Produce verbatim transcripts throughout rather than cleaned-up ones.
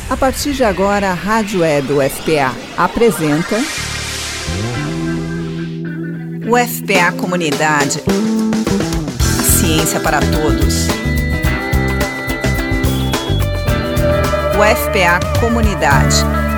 A partir de agora, a Rádio Web U F P A apresenta U F P A Comunidade. A ciência para todos. U F P A Comunidade.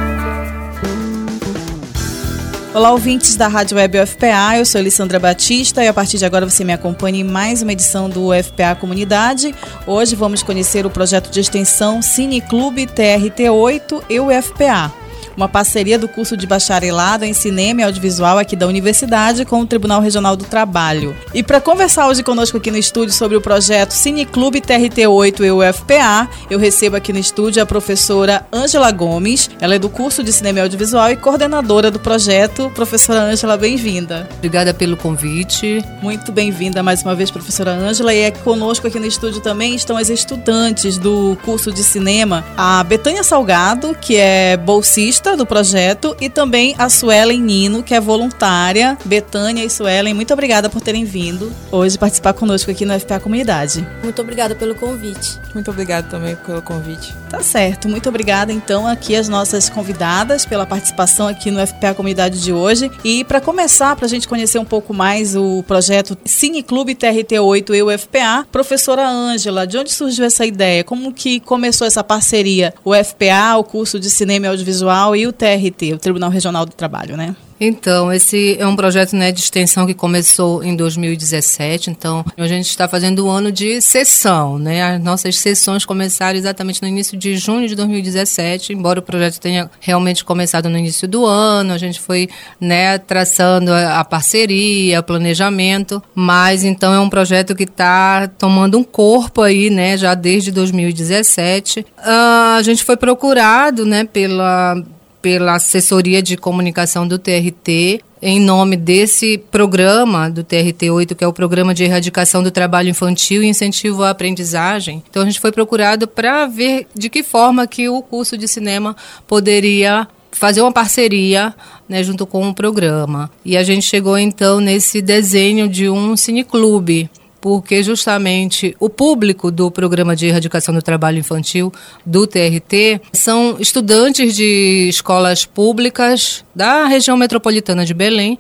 Olá, ouvintes da Rádio Web U F P A, eu sou Alessandra Batista e a partir de agora você me acompanha em mais uma edição do U F P A Comunidade. Hoje vamos conhecer o projeto de extensão Cineclube T R T oito e U F P A, uma parceria do curso de bacharelado em cinema e audiovisual aqui da Universidade com o Tribunal Regional do Trabalho. E para conversar hoje conosco aqui no estúdio sobre o projeto Cineclube T R T oito e U F P A, eu recebo aqui no estúdio a professora Ângela Gomes. Ela é do curso de cinema e audiovisual e coordenadora do projeto. Professora Ângela, bem-vinda. Obrigada pelo convite. Muito bem-vinda mais uma vez, professora Ângela. E é conosco aqui no estúdio também estão as estudantes do curso de cinema, a Betânia Salgado, que é bolsista do projeto, e também a Suelen Nino, que é voluntária. Betânia e Suelen, muito obrigada por terem vindo hoje participar conosco aqui no U F P A Comunidade. Muito obrigada pelo convite. Muito obrigada também pelo convite. Tá certo, muito obrigada então aqui as nossas convidadas pela participação aqui no U F P A Comunidade de hoje. E para começar, para a gente conhecer um pouco mais o projeto Cineclube T R T oito e U F P A, professora Ângela, de onde surgiu essa ideia? Como que começou essa parceria? O U F P A, o curso de cinema e audiovisual, e o T R T, o Tribunal Regional do Trabalho, né? Então, esse é um projeto, né, de extensão que começou em dois mil e dezessete, então a gente está fazendo o ano de sessão, né? As nossas sessões começaram exatamente no início de junho de dois mil e dezessete, embora o projeto tenha realmente começado no início do ano, a gente foi, né, traçando a, a parceria, o planejamento, mas então é um projeto que está tomando um corpo aí, né, já desde dois mil e dezessete. Uh, a gente foi procurado, né, pela... pela assessoria de comunicação do T R T, em nome desse programa do T R T oito, que é o Programa de Erradicação do Trabalho Infantil e Incentivo à Aprendizagem. Então a gente foi procurado para ver de que forma que o curso de cinema poderia fazer uma parceria, né, junto com o programa. E a gente chegou então nesse desenho de um cineclube, porque justamente o público do Programa de Erradicação do Trabalho Infantil do T R T são estudantes de escolas públicas da região metropolitana de Belém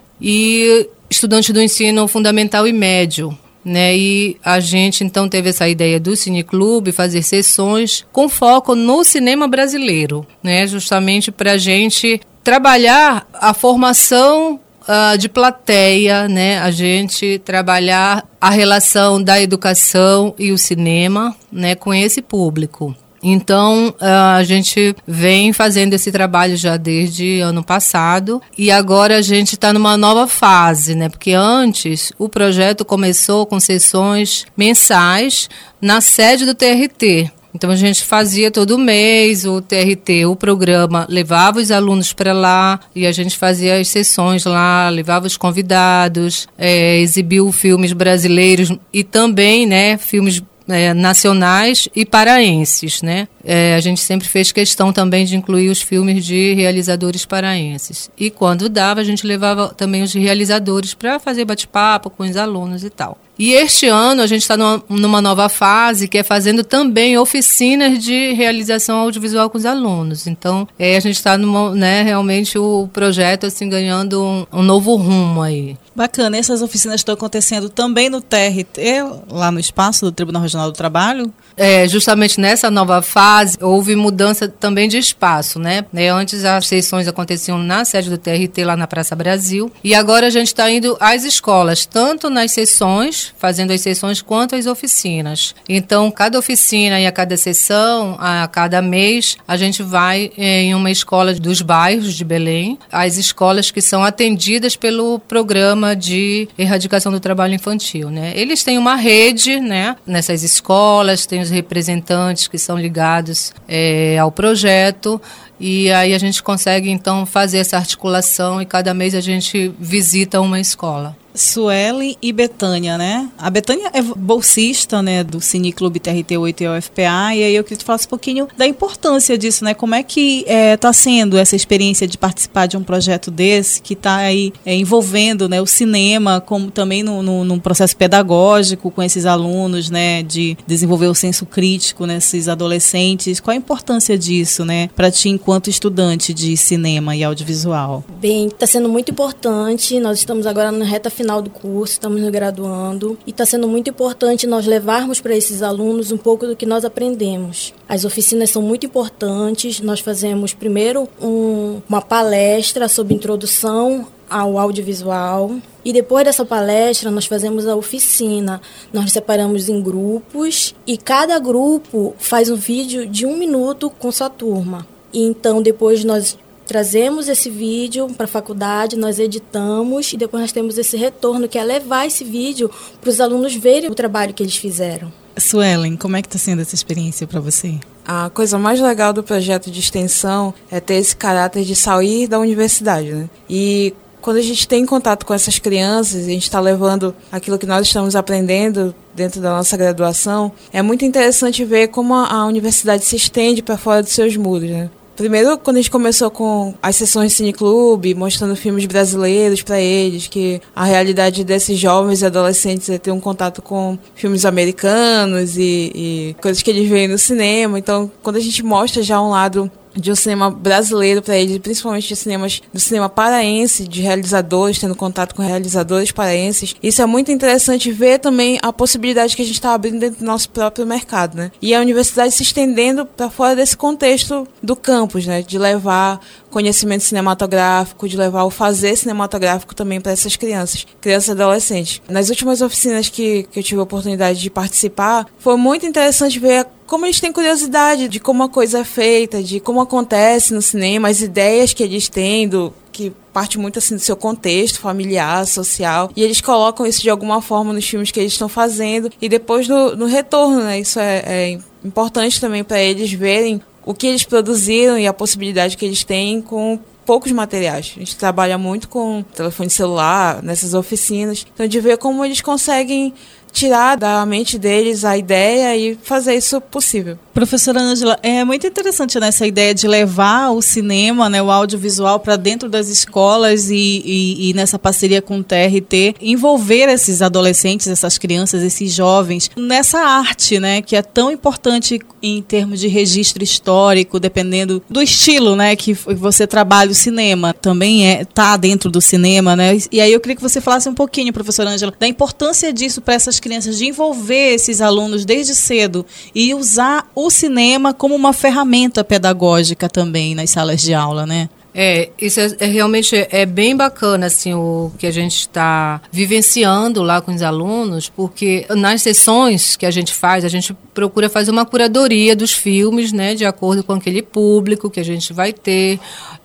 e estudantes do ensino fundamental e médio, né? E a gente então teve essa ideia do Cineclube, fazer sessões com foco no cinema brasileiro, né? Justamente para a gente trabalhar a formação Uh, de plateia, né? A gente trabalhar a relação da educação e o cinema, né, com esse público. Então, uh, a gente vem fazendo esse trabalho já desde ano passado e agora a gente está numa nova fase, né? Porque antes o projeto começou com sessões mensais na sede do T R T. Então a gente fazia todo mês, o T R T, o programa, levava os alunos para lá e a gente fazia as sessões lá, levava os convidados, é, exibiu filmes brasileiros e também, né, filmes é, nacionais e paraenses, né? É, a gente sempre fez questão também de incluir os filmes de realizadores paraenses. E quando dava, a gente levava também os realizadores para fazer bate-papo com os alunos e tal. E este ano a gente está numa, numa nova fase que é fazendo também oficinas de realização audiovisual com os alunos. Então, é, a gente está, né, realmente o projeto assim, ganhando um, um novo rumo aí. Bacana. Essas oficinas estão acontecendo também no T R T, lá no espaço do Tribunal Regional do Trabalho? É, justamente nessa nova fase houve mudança também de espaço, né? Antes as sessões aconteciam na sede do T R T, lá na Praça Brasil, e agora a gente está indo às escolas, tanto nas sessões, fazendo as sessões, quanto as oficinas. Então, cada oficina e a cada sessão, a cada mês, a gente vai em uma escola dos bairros de Belém, as escolas que são atendidas pelo Programa de Erradicação do Trabalho Infantil, né? Eles têm uma rede, né, nessas escolas, tem os representantes que são ligados é, ao projeto, e aí a gente consegue então fazer essa articulação e cada mês a gente visita uma escola. Suelen e Betânia, né? A Betânia é bolsista, né, do Cineclube T R T oito e U F P A, e aí eu queria que tu falasse um pouquinho da importância disso, né? Como é que está é, sendo essa experiência de participar de um projeto desse, que está aí é, envolvendo, né, o cinema, como também no, no, num processo pedagógico com esses alunos, né, de desenvolver o senso crítico nesses adolescentes. Qual a importância disso, né, para ti enquanto estudante de cinema e audiovisual? Bem, está sendo muito importante. Nós estamos agora na reta final do curso, estamos nos graduando, e está sendo muito importante nós levarmos para esses alunos um pouco do que nós aprendemos. As oficinas são muito importantes. Nós fazemos primeiro um, uma palestra sobre introdução ao audiovisual, e depois dessa palestra nós fazemos a oficina. Nós nos separamos em grupos e cada grupo faz um vídeo de um minuto com sua turma. E então depois nós trazemos esse vídeo para a faculdade, nós editamos e depois nós temos esse retorno, que é levar esse vídeo para os alunos verem o trabalho que eles fizeram. Suelen, como é que está sendo essa experiência para você? A coisa mais legal do projeto de extensão é ter esse caráter de sair da universidade, né? E quando a gente tem contato com essas crianças, a gente está levando aquilo que nós estamos aprendendo dentro da nossa graduação, é muito interessante ver como a universidade se estende para fora dos seus muros, né? Primeiro, quando a gente começou com as sessões de cineclube, mostrando filmes brasileiros para eles, que a realidade desses jovens e adolescentes é ter um contato com filmes americanos e, e coisas que eles veem no cinema. Então, quando a gente mostra já um lado de um cinema brasileiro para eles, principalmente de cinemas, do cinema paraense, de realizadores, tendo contato com realizadores paraenses. Isso é muito interessante ver também a possibilidade que a gente está abrindo dentro do nosso próprio mercado, né? E a universidade se estendendo para fora desse contexto do campus, né? De levar conhecimento cinematográfico, de levar o fazer cinematográfico também para essas crianças, crianças e adolescentes. Nas últimas oficinas que, que eu tive a oportunidade de participar, foi muito interessante ver como eles têm curiosidade de como a coisa é feita, de como acontece no cinema, as ideias que eles têm, do, que parte muito assim do seu contexto familiar, social, e eles colocam isso de alguma forma nos filmes que eles estão fazendo, e depois no, no retorno, né? Isso é, é importante também para eles verem o que eles produziram e a possibilidade que eles têm com poucos materiais. A gente trabalha muito com telefone celular nessas oficinas, então de ver como eles conseguem tirar da mente deles a ideia e fazer isso possível. Professora Ângela, é muito interessante nessa ideia de levar o cinema, né, o audiovisual para dentro das escolas e, e, e nessa parceria com o T R T, envolver esses adolescentes, essas crianças, esses jovens nessa arte, né, que é tão importante em termos de registro histórico, dependendo do estilo, né, que você trabalha o cinema, também é tá dentro do cinema, né? E aí eu queria que você falasse um pouquinho, professora Ângela, da importância disso para essas crianças, de envolver esses alunos desde cedo e usar o cinema como uma ferramenta pedagógica também nas salas de aula, né? É, isso é, é realmente é bem bacana, assim, o que a gente está vivenciando lá com os alunos, porque nas sessões que a gente faz, a gente procura fazer uma curadoria dos filmes, né, de acordo com aquele público que a gente vai ter,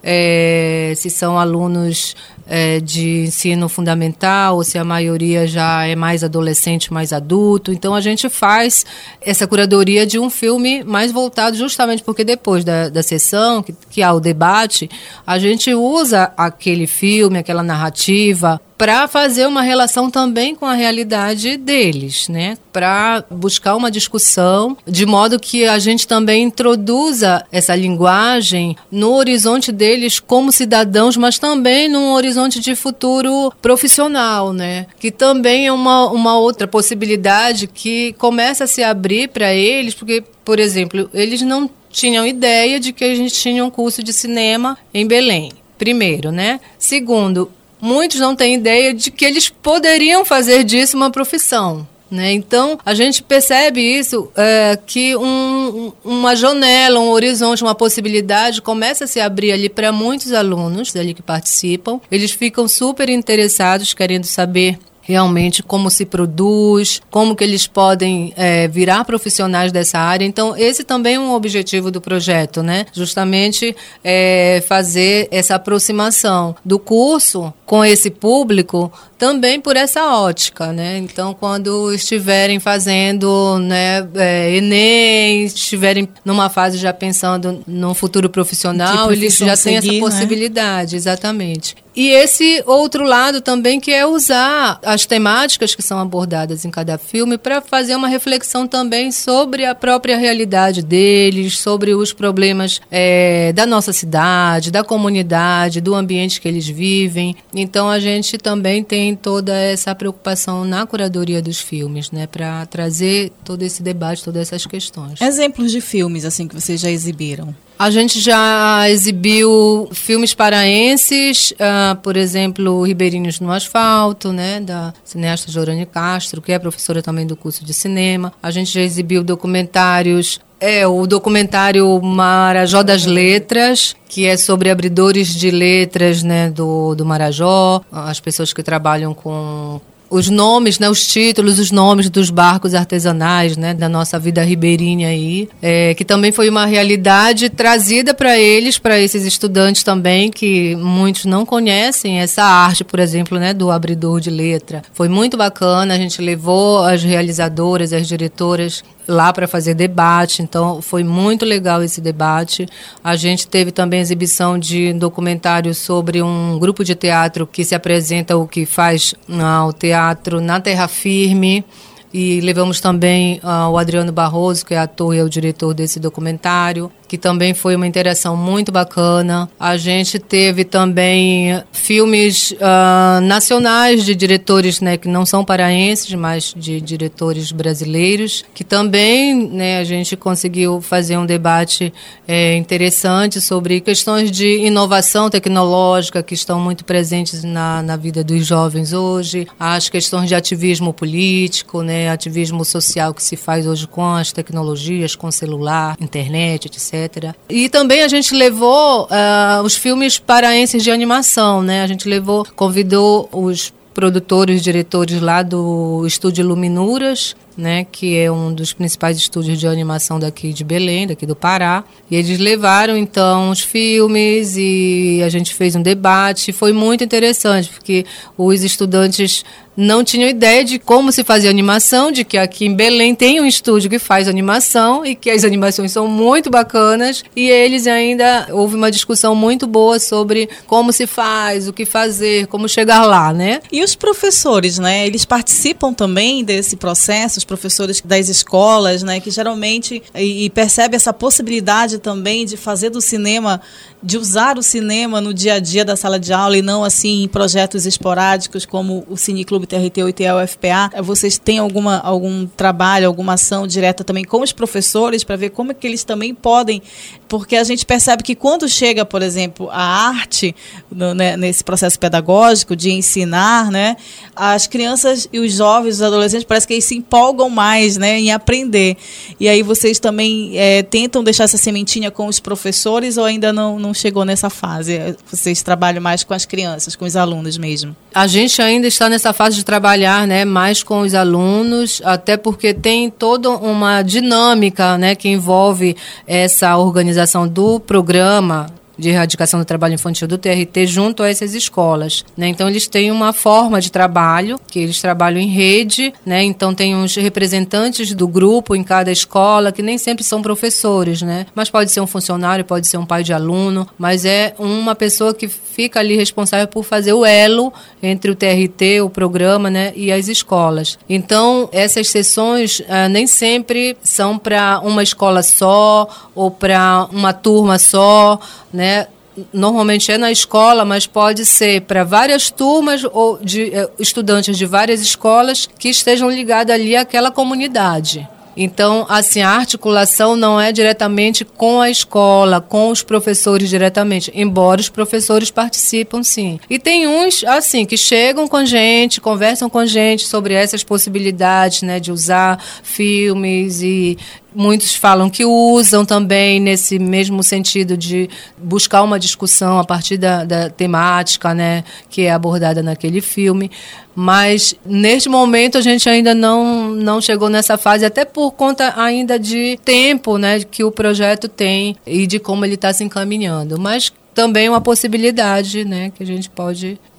é, se são alunos é, de ensino fundamental, ou se a maioria já é mais adolescente, mais adulto. Então a gente faz essa curadoria de um filme mais voltado justamente porque depois da, da sessão, que, que há o debate, a gente usa aquele filme, aquela narrativa, para fazer uma relação também com a realidade deles, né? Para buscar uma discussão, de modo que a gente também introduza essa linguagem no horizonte deles como cidadãos, mas também num horizonte de futuro profissional, né? Que também é uma, uma outra possibilidade que começa a se abrir para eles, porque, por exemplo, eles não tinham ideia de que a gente tinha um curso de cinema em Belém, primeiro, né? Segundo, muitos não têm ideia de que eles poderiam fazer disso uma profissão, né? Então, a gente percebe isso, é, que um, uma janela, um horizonte, uma possibilidade começa a se abrir ali para muitos alunos ali que participam. Eles ficam super interessados, querendo saber realmente como se produz, como que eles podem é, virar profissionais dessa área. Então, esse também é um objetivo do projeto, né? Justamente é, fazer essa aproximação do curso com esse público também por essa ótica, né? Então, quando estiverem fazendo, né, é, Enem, estiverem numa fase já pensando no futuro profissional, eles já têm seguir, essa possibilidade, né? Exatamente. E esse outro lado também, que é usar as temáticas que são abordadas em cada filme para fazer uma reflexão também sobre a própria realidade deles, sobre os problemas é, da nossa cidade, da comunidade, do ambiente que eles vivem. Então a gente também tem toda essa preocupação na curadoria dos filmes, né, para trazer todo esse debate, todas essas questões. Exemplos de filmes assim que vocês já exibiram? A gente já exibiu filmes paraenses, uh, por exemplo, Ribeirinhos no Asfalto, né, da cineasta Jorane Castro, que é professora também do curso de cinema. A gente já exibiu documentários, é o documentário Marajó das Letras, que é sobre abridores de letras, né, do, do Marajó, as pessoas que trabalham com os nomes, né, os títulos, os nomes dos barcos artesanais, né, da nossa vida ribeirinha aí, é, que também foi uma realidade trazida para eles, para esses estudantes também, que muitos não conhecem essa arte, por exemplo, né, do abridor de letra. Foi muito bacana, a gente levou as realizadoras, as diretoras lá para fazer debate, então foi muito legal esse debate. A gente teve também exibição de documentários sobre um grupo de teatro que se apresenta, o que faz ah, o teatro na terra firme, e levamos também ah, o Adriano Barroso, que é ator e é o diretor desse documentário, que também foi uma interação muito bacana. A gente teve também filmes uh, nacionais de diretores, né, que não são paraenses, mas de diretores brasileiros, que também, né, a gente conseguiu fazer um debate é, interessante sobre questões de inovação tecnológica que estão muito presentes na, na vida dos jovens hoje, as questões de ativismo político, né, ativismo social que se faz hoje com as tecnologias, com celular, internet, etcétera. E também a gente levou uh, os filmes paraenses de animação, né? A gente levou, convidou os produtores, diretores lá do Estúdio Luminuras, né, que é um dos principais estúdios de animação daqui de Belém, daqui do Pará. E eles levaram, então, os filmes e a gente fez um debate. Foi muito interessante, porque os estudantes não tinham ideia de como se fazia animação, de que aqui em Belém tem um estúdio que faz animação e que as animações são muito bacanas. E eles ainda, houve uma discussão muito boa sobre como se faz, o que fazer, como chegar lá, né? E os professores, né, eles participam também desse processo, os professores das escolas, né, que geralmente e, e percebe essa possibilidade também de fazer do cinema, de usar o cinema no dia a dia da sala de aula e não assim em projetos esporádicos como o Cineclube T R T oito e a U F P A. Vocês têm alguma, algum trabalho, alguma ação direta também com os professores para ver como é que eles também podem, porque a gente percebe que quando chega, por exemplo, a arte no, né, nesse processo pedagógico de ensinar, né, as crianças e os jovens, os adolescentes, parece que eles se empolgam mais, né, em aprender. E aí vocês também é, tentam deixar essa sementinha com os professores ou ainda não, não chegou nessa fase? Vocês trabalham mais com as crianças, com os alunos mesmo? A gente ainda está nessa fase de trabalhar, né, mais com os alunos, até porque tem toda uma dinâmica, né, que envolve essa organização do programa de erradicação do trabalho infantil do T R T junto a essas escolas, né? Então eles têm uma forma de trabalho, que eles trabalham em rede, né? Então tem uns representantes do grupo em cada escola, que nem sempre são professores, né? Mas pode ser um funcionário, pode ser um pai de aluno, mas é uma pessoa que fica ali responsável por fazer o elo entre o T R T, o programa, né, e as escolas. Então essas sessões ah, nem sempre são para uma escola só ou para uma turma só, né? Normalmente é na escola, mas pode ser para várias turmas ou de eh, estudantes de várias escolas que estejam ligados ali àquela comunidade. Então, assim, a articulação não é diretamente com a escola, com os professores diretamente, embora os professores participam, sim. E tem uns, assim, que chegam com a gente, conversam com a gente sobre essas possibilidades, né, de usar filmes e muitos falam que usam também nesse mesmo sentido de buscar uma discussão a partir da, da temática, né, que é abordada naquele filme. Mas, neste momento, a gente ainda não, não chegou nessa fase, até por conta ainda de tempo, né, que o projeto tem e de como ele está se encaminhando. Mas também uma possibilidade, né, que a gente pode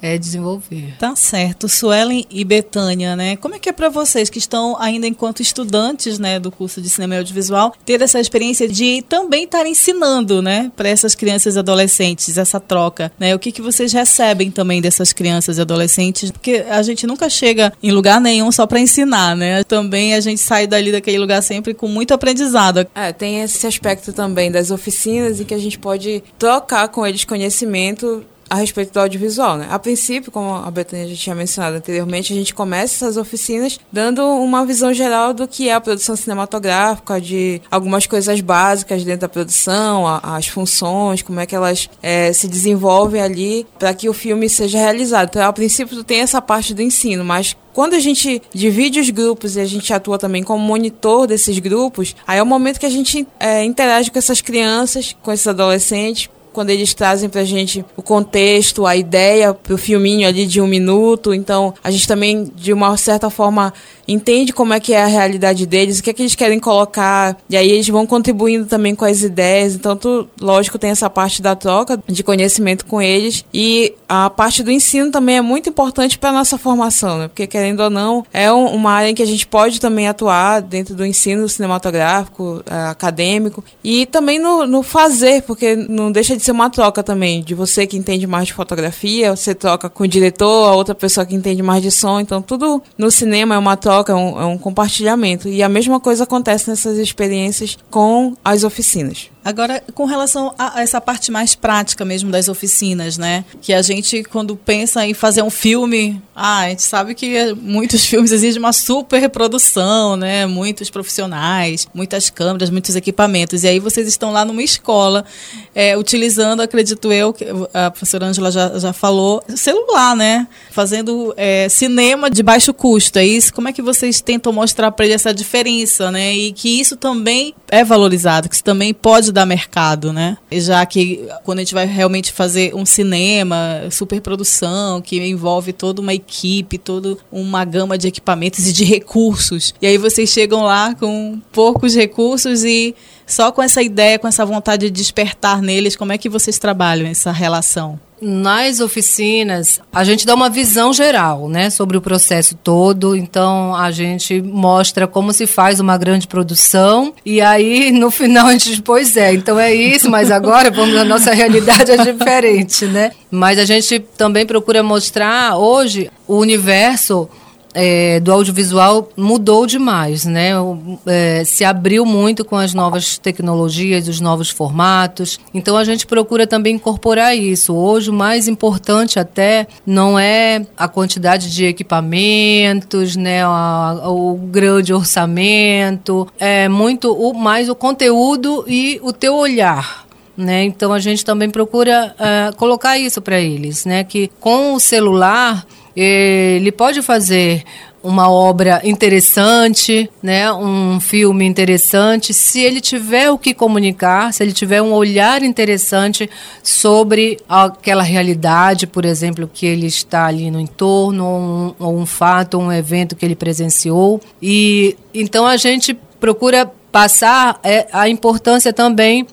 é desenvolver. Tá certo. Suelen e Betânia, né? Como é que é para vocês que estão ainda enquanto estudantes, né, do curso de cinema e audiovisual, ter essa experiência de também estar ensinando, né, para essas crianças e adolescentes, essa troca, né? O que que vocês recebem também dessas crianças e adolescentes? Porque a gente nunca chega em lugar nenhum só para ensinar, né? Também a gente sai dali daquele lugar sempre com muito aprendizado. É, tem esse aspecto também das oficinas em que a gente pode trocar com eles conhecimento a respeito do audiovisual, né? A princípio, como a Betânia já tinha mencionado anteriormente, a gente começa essas oficinas dando uma visão geral do que é a produção cinematográfica, de algumas coisas básicas dentro da produção, a, as funções, como é que elas é, se desenvolvem ali para que o filme seja realizado. Então, a princípio, tem essa parte do ensino, mas quando a gente divide os grupos e a gente atua também como monitor desses grupos, aí é o momento que a gente é, interage com essas crianças, com esses adolescentes, quando eles trazem pra gente o contexto, a ideia pro filminho ali de um minuto. Então, a gente também, de uma certa forma, entende como é que é a realidade deles, o que é que eles querem colocar, e aí eles vão contribuindo também com as ideias. Então, tu, lógico, tem essa parte da troca de conhecimento com eles, e a parte do ensino também é muito importante para a nossa formação, né? Porque, querendo ou não, é um, uma área em que a gente pode também atuar dentro do ensino cinematográfico, é, acadêmico, e também no, no fazer, porque não deixa de ser uma troca também, de você que entende mais de fotografia, você troca com o diretor, a outra pessoa que entende mais de som. Então, tudo no cinema é uma troca, é um, é um compartilhamento. E a mesma coisa acontece nessas experiências com as oficinas. Agora, com relação a essa parte mais prática mesmo das oficinas, né? Que a gente, quando pensa em fazer um filme, ah, a gente sabe que muitos filmes exigem uma super produção, né? Muitos profissionais, muitas câmeras, muitos equipamentos. E aí vocês estão lá numa escola, é, utilizando, acredito eu, que a professora Ângela já, já falou, celular, né? Fazendo é, cinema de baixo custo, é isso? Como é que vocês tentam mostrar para ele essa diferença, né? E que isso também é valorizado, que isso também pode dar mercado, né? Já que quando a gente vai realmente fazer um cinema, superprodução, que envolve toda uma equipe, toda uma gama de equipamentos e de recursos. E aí vocês chegam lá com poucos recursos e só com essa ideia, com essa vontade de despertar neles, como é que vocês trabalham essa relação? Nas oficinas, a gente dá uma visão geral, né, sobre o processo todo. Então, a gente mostra como se faz uma grande produção. E aí, no final, a gente diz, pois é, então é isso, mas agora vamos, a nossa realidade é diferente, né? Mas a gente também procura mostrar, hoje, o universo É, do audiovisual mudou demais, né? É, se abriu muito com as novas tecnologias, os novos formatos. Então a gente procura também incorporar isso. Hoje o mais importante até não é a quantidade de equipamentos, né? A, o grande orçamento, é muito o, mais o conteúdo e o teu olhar. Né? Então a gente também procura uh, colocar isso para eles, né? Que com o celular ele pode fazer uma obra interessante, né? Um filme interessante, se ele tiver o que comunicar, se ele tiver um olhar interessante sobre aquela realidade, por exemplo, que ele está ali no entorno, ou um, ou um fato, um evento que ele presenciou. E então a gente procura passar é, a importância também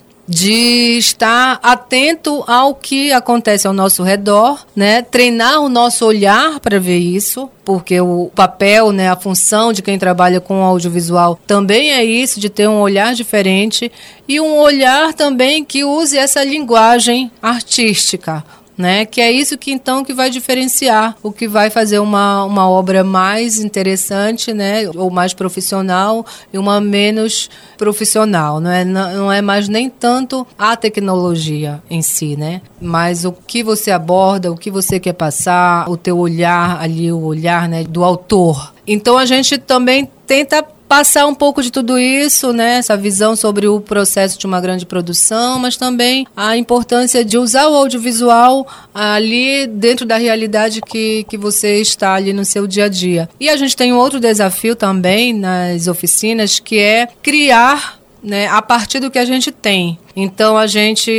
de estar atento ao que acontece ao nosso redor, né? Treinar o nosso olhar para ver isso, porque o papel, né, a função de quem trabalha com audiovisual também é isso, de ter um olhar diferente e um olhar também que use essa linguagem artística, né? Que é isso que então que vai diferenciar, o que vai fazer uma, uma obra mais interessante, né? Ou mais profissional e uma menos profissional, não é, não, não é mais nem tanto a tecnologia em si, né? Mas o que você aborda, o que você quer passar, o teu olhar ali, o olhar, né, do autor. Então a gente também tenta passar um pouco de tudo isso, né? Essa visão sobre o processo de uma grande produção, mas também a importância de usar o audiovisual ali dentro da realidade que, que você está ali no seu dia a dia. E a gente tem um outro desafio também nas oficinas, que é criar, né, a partir do que a gente tem. Então a gente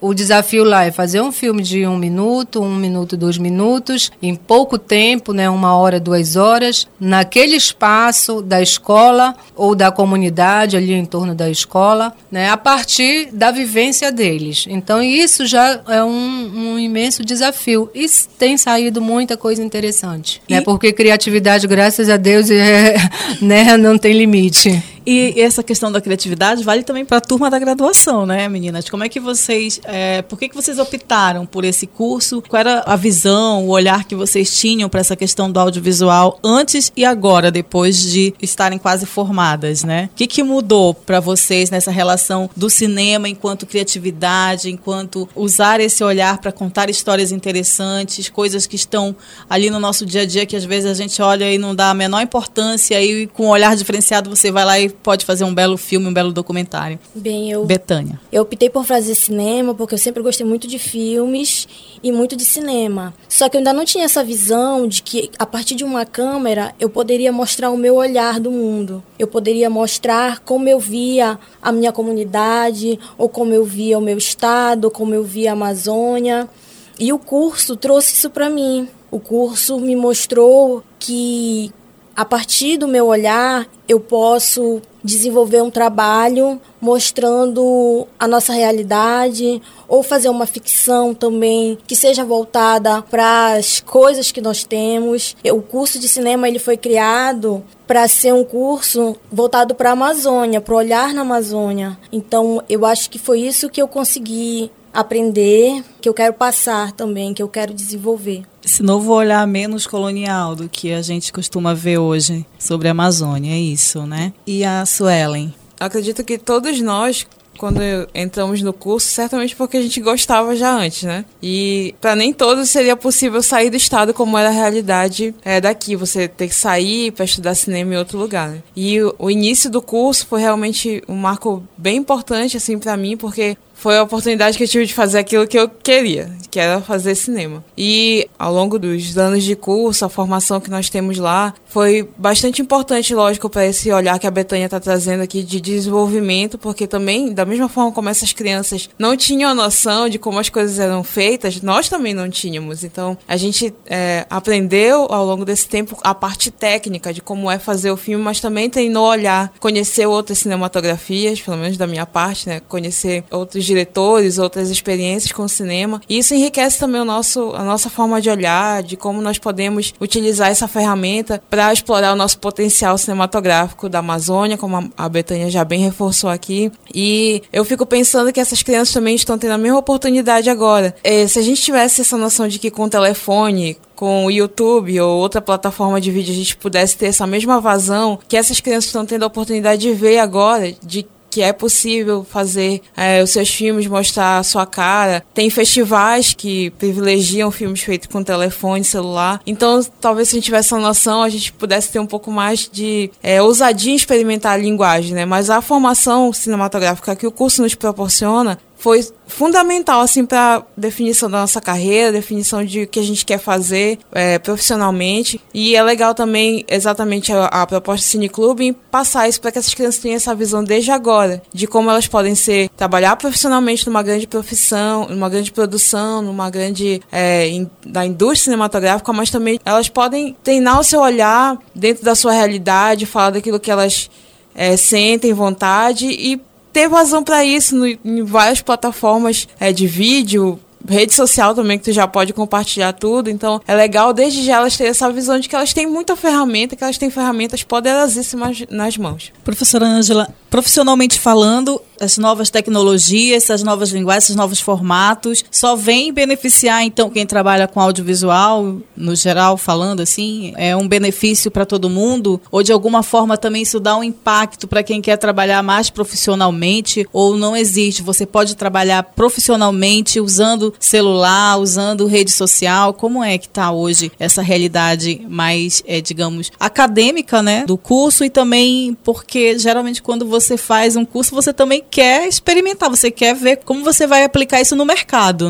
o desafio lá é fazer um filme de um minuto, um minuto, dois minutos, em pouco tempo, né, uma hora, duas horas, naquele espaço da escola ou da comunidade ali em torno da escola, né, a partir da vivência deles. Então, isso já é um, um imenso desafio. E tem saído muita coisa interessante, e... né, porque criatividade, graças a Deus, é, né, não tem limite. E essa questão da criatividade vale também para a turma da graduação, né, meninas? Como é que vocês, é, por que que vocês optaram por esse curso? Qual era a visão, o olhar que vocês tinham para essa questão do audiovisual antes e agora, depois de estarem quase formadas, né? O que que mudou para vocês nessa relação do cinema enquanto criatividade, enquanto usar esse olhar para contar histórias interessantes, coisas que estão ali no nosso dia a dia que às vezes a gente olha e não dá a menor importância e com um olhar diferenciado você vai lá e pode fazer um belo filme, um belo documentário. Bem, eu... Betânia. Eu optei por fazer cinema porque eu sempre gostei muito de filmes e muito de cinema. Só que eu ainda não tinha essa visão de que, a partir de uma câmera, eu poderia mostrar o meu olhar do mundo. Eu poderia mostrar como eu via a minha comunidade, ou como eu via o meu estado, ou como eu via a Amazônia. E o curso trouxe isso para mim. O curso me mostrou que, a partir do meu olhar, eu posso desenvolver um trabalho mostrando a nossa realidade, ou fazer uma ficção também que seja voltada para as coisas que nós temos. O curso de cinema ele foi criado para ser um curso voltado para a Amazônia, para olhar na Amazônia. Então, eu acho que foi isso que eu consegui aprender, que eu quero passar também, que eu quero desenvolver. Esse novo olhar menos colonial do que a gente costuma ver hoje sobre a Amazônia, é isso, né? E a Suelen? Acredito que todos nós, quando entramos no curso, certamente porque a gente gostava já antes, né? E para nem todos seria possível sair do estado como era a realidade é, daqui. Você ter que sair para estudar cinema em outro lugar, né? E o, o início do curso foi realmente um marco bem importante, assim, para mim, porque foi a oportunidade que eu tive de fazer aquilo que eu queria, que era fazer cinema. E ao longo dos anos de curso, a formação que nós temos lá foi bastante importante, lógico, para esse olhar que a Betânia está trazendo aqui de desenvolvimento, porque também, da mesma forma como essas crianças não tinham a noção de como as coisas eram feitas, nós também não tínhamos. Então, a gente é, aprendeu ao longo desse tempo a parte técnica de como é fazer o filme, mas também treinou olhar, conhecer outras cinematografias, pelo menos da minha parte, né? Conhecer outros diretores, outras experiências com o cinema. E isso enriquece também o nosso, a nossa forma de olhar, de como nós podemos utilizar essa ferramenta para explorar o nosso potencial cinematográfico da Amazônia, como a Betânia já bem reforçou aqui. E eu fico pensando que essas crianças também estão tendo a mesma oportunidade agora. É, se a gente tivesse essa noção de que com o telefone, com o YouTube ou outra plataforma de vídeo a gente pudesse ter essa mesma vazão que essas crianças estão tendo a oportunidade de ver agora, de que é possível fazer é, os seus filmes, mostrar a sua cara. Tem festivais que privilegiam filmes feitos com telefone, celular. Então, talvez se a gente tivesse essa noção, a gente pudesse ter um pouco mais de é, ousadia em experimentar a linguagem, né? Mas a formação cinematográfica que o curso nos proporciona foi fundamental, assim, para definição da nossa carreira, definição de o que a gente quer fazer é, profissionalmente. E é legal também, exatamente, a, a proposta do Cineclube em passar isso para que essas crianças tenham essa visão desde agora, de como elas podem ser, trabalhar profissionalmente numa grande profissão, numa grande produção, numa grande, é, in, da indústria cinematográfica, mas também elas podem treinar o seu olhar dentro da sua realidade, falar daquilo que elas é, sentem vontade e ter vazão para isso no, em várias plataformas é, de vídeo, rede social também, que tu já pode compartilhar tudo. Então, é legal desde já elas terem essa visão de que elas têm muita ferramenta, que elas têm ferramentas poderosíssimas nas mãos. Professora Ângela, profissionalmente falando, as novas tecnologias, as novas linguagens, os novos formatos, só vem beneficiar, então, quem trabalha com audiovisual, no geral, falando assim, é um benefício para todo mundo? Ou, de alguma forma, também isso dá um impacto para quem quer trabalhar mais profissionalmente? Ou não existe? Você pode trabalhar profissionalmente usando celular, usando rede social? Como é que está hoje essa realidade mais, é, digamos, acadêmica, né, do curso? E também porque, geralmente, quando você faz um curso, você também quer experimentar, você quer ver como você vai aplicar isso no mercado, né?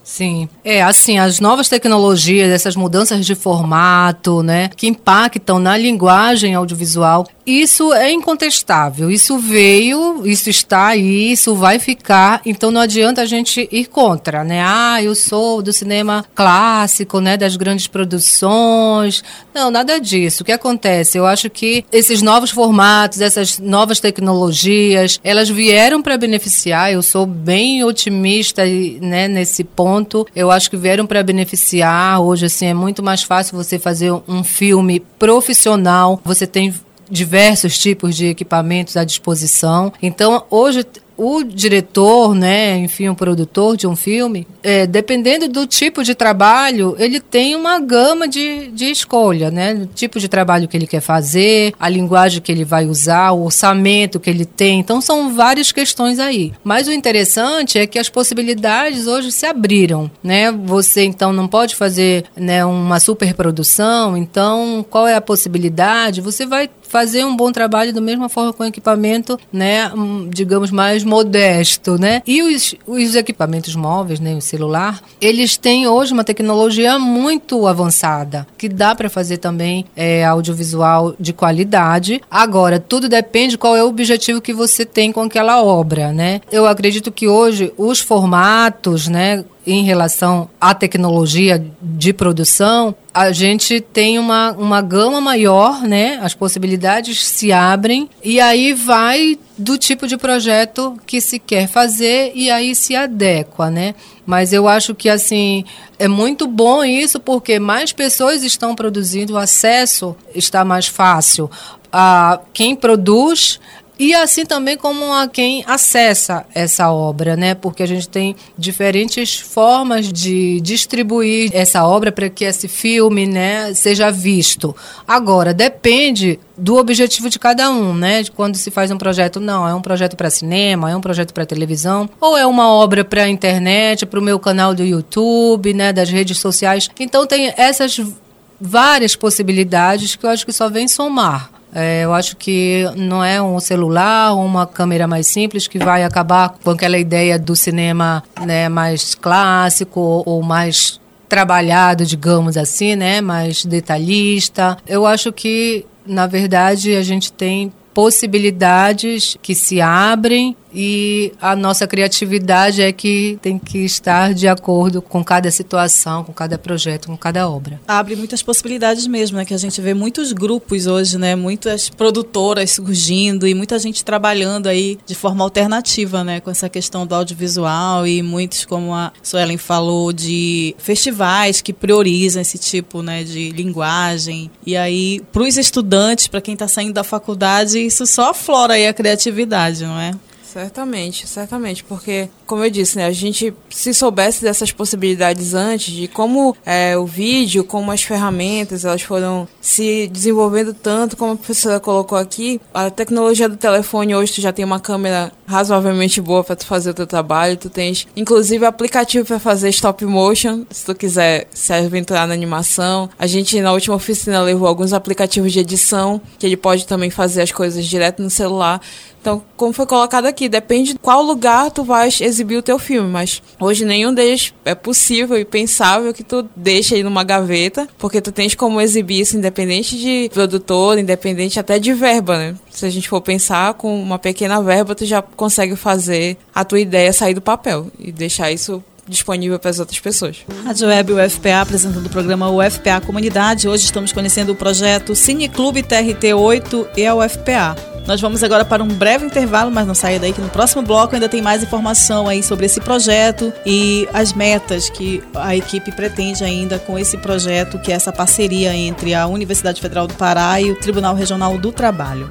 Sim, é assim, as novas tecnologias, essas mudanças de formato, né, que impactam na linguagem audiovisual, isso é incontestável, isso veio, isso está aí, isso vai ficar, então não adianta a gente ir contra, né, ah, eu sou do cinema clássico, né, das grandes produções, não, nada disso. O que acontece? Eu acho que esses novos formatos, essas novas tecnologias, elas vieram para beneficiar, eu sou bem otimista, né, nesse ponto. Eu acho que vieram para beneficiar. Hoje, assim, é muito mais fácil você fazer um filme profissional. Você tem diversos tipos de equipamentos à disposição. Então, hoje, o diretor, né, enfim, o produtor de um filme, é, dependendo do tipo de trabalho, ele tem uma gama de, de escolha, né? O tipo de trabalho que ele quer fazer, a linguagem que ele vai usar, o orçamento que ele tem. Então, são várias questões aí. Mas o interessante é que as possibilidades hoje se abriram, né? Você, então, não pode fazer, né, uma superprodução. Então, qual é a possibilidade? Você vai fazer um bom trabalho da mesma forma com equipamento, né, digamos, mais modesto, né? E os, os equipamentos móveis, né, o celular, eles têm hoje uma tecnologia muito avançada, que dá para fazer também é, audiovisual de qualidade. Agora, tudo depende qual é o objetivo que você tem com aquela obra, né? Eu acredito que hoje os formatos, né, em relação à tecnologia de produção, a gente tem uma, uma gama maior, né? As possibilidades se abrem e aí vai do tipo de projeto que se quer fazer e aí se adequa, né? Mas eu acho que, assim, é muito bom isso porque mais pessoas estão produzindo, o acesso está mais fácil. Ah, quem produz... E assim também como a quem acessa essa obra, né? Porque a gente tem diferentes formas de distribuir essa obra para que esse filme, né, seja visto. Agora, depende do objetivo de cada um, né? De quando se faz um projeto, não, é um projeto para cinema, é um projeto para televisão, ou é uma obra para a internet, para o meu canal do YouTube, né, das redes sociais. Então tem essas várias possibilidades que eu acho que só vem somar. É, eu acho que não é um celular ou uma câmera mais simples que vai acabar com aquela ideia do cinema, né, mais clássico ou mais trabalhado, digamos assim, né, mais detalhista. Eu acho que, na verdade, a gente tem possibilidades que se abrem e a nossa criatividade é que tem que estar de acordo com cada situação, com cada projeto, com cada obra. Abre muitas possibilidades mesmo, né? Que a gente vê muitos grupos hoje, né? Muitas produtoras surgindo e muita gente trabalhando aí de forma alternativa, né? Com essa questão do audiovisual e muitos, como a Suelen falou, de festivais que priorizam esse tipo, né, de linguagem. E aí, para os estudantes, para quem está saindo da faculdade, isso só aflora aí a criatividade, não é? Certamente, certamente, porque, como eu disse, né, a gente, se soubesse dessas possibilidades antes, de como é, o vídeo, como as ferramentas, elas foram se desenvolvendo tanto, como a professora colocou aqui, a tecnologia do telefone hoje, tu já tem uma câmera razoavelmente boa para tu fazer o teu trabalho, tu tens, inclusive, aplicativo para fazer stop motion, se tu quiser se aventurar na animação. A gente, na última oficina, levou alguns aplicativos de edição, que ele pode também fazer as coisas direto no celular. Então, como foi colocado aqui, depende de qual lugar tu vais exibir o teu filme, mas hoje nenhum deles é possível e pensável que tu deixe aí numa gaveta, porque tu tens como exibir isso independente de produtor, independente até de verba, né? Se a gente for pensar, com uma pequena verba, tu já consegue fazer a tua ideia sair do papel e deixar isso disponível para as outras pessoas. Rádio Web U F P A apresentando o programa U F P A Comunidade. Hoje estamos conhecendo o projeto Cineclube T R T oito e a U F P A. Nós vamos agora para um breve intervalo, mas não saia daí que no próximo bloco ainda tem mais informação aí sobre esse projeto e as metas que a equipe pretende ainda com esse projeto, que é essa parceria entre a Universidade Federal do Pará e o Tribunal Regional do Trabalho.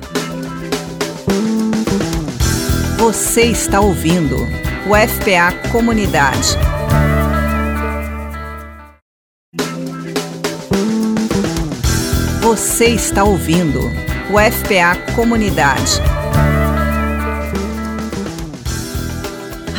Você está ouvindo o U F P A Comunidade. Você está ouvindo o U F P A Comunidade.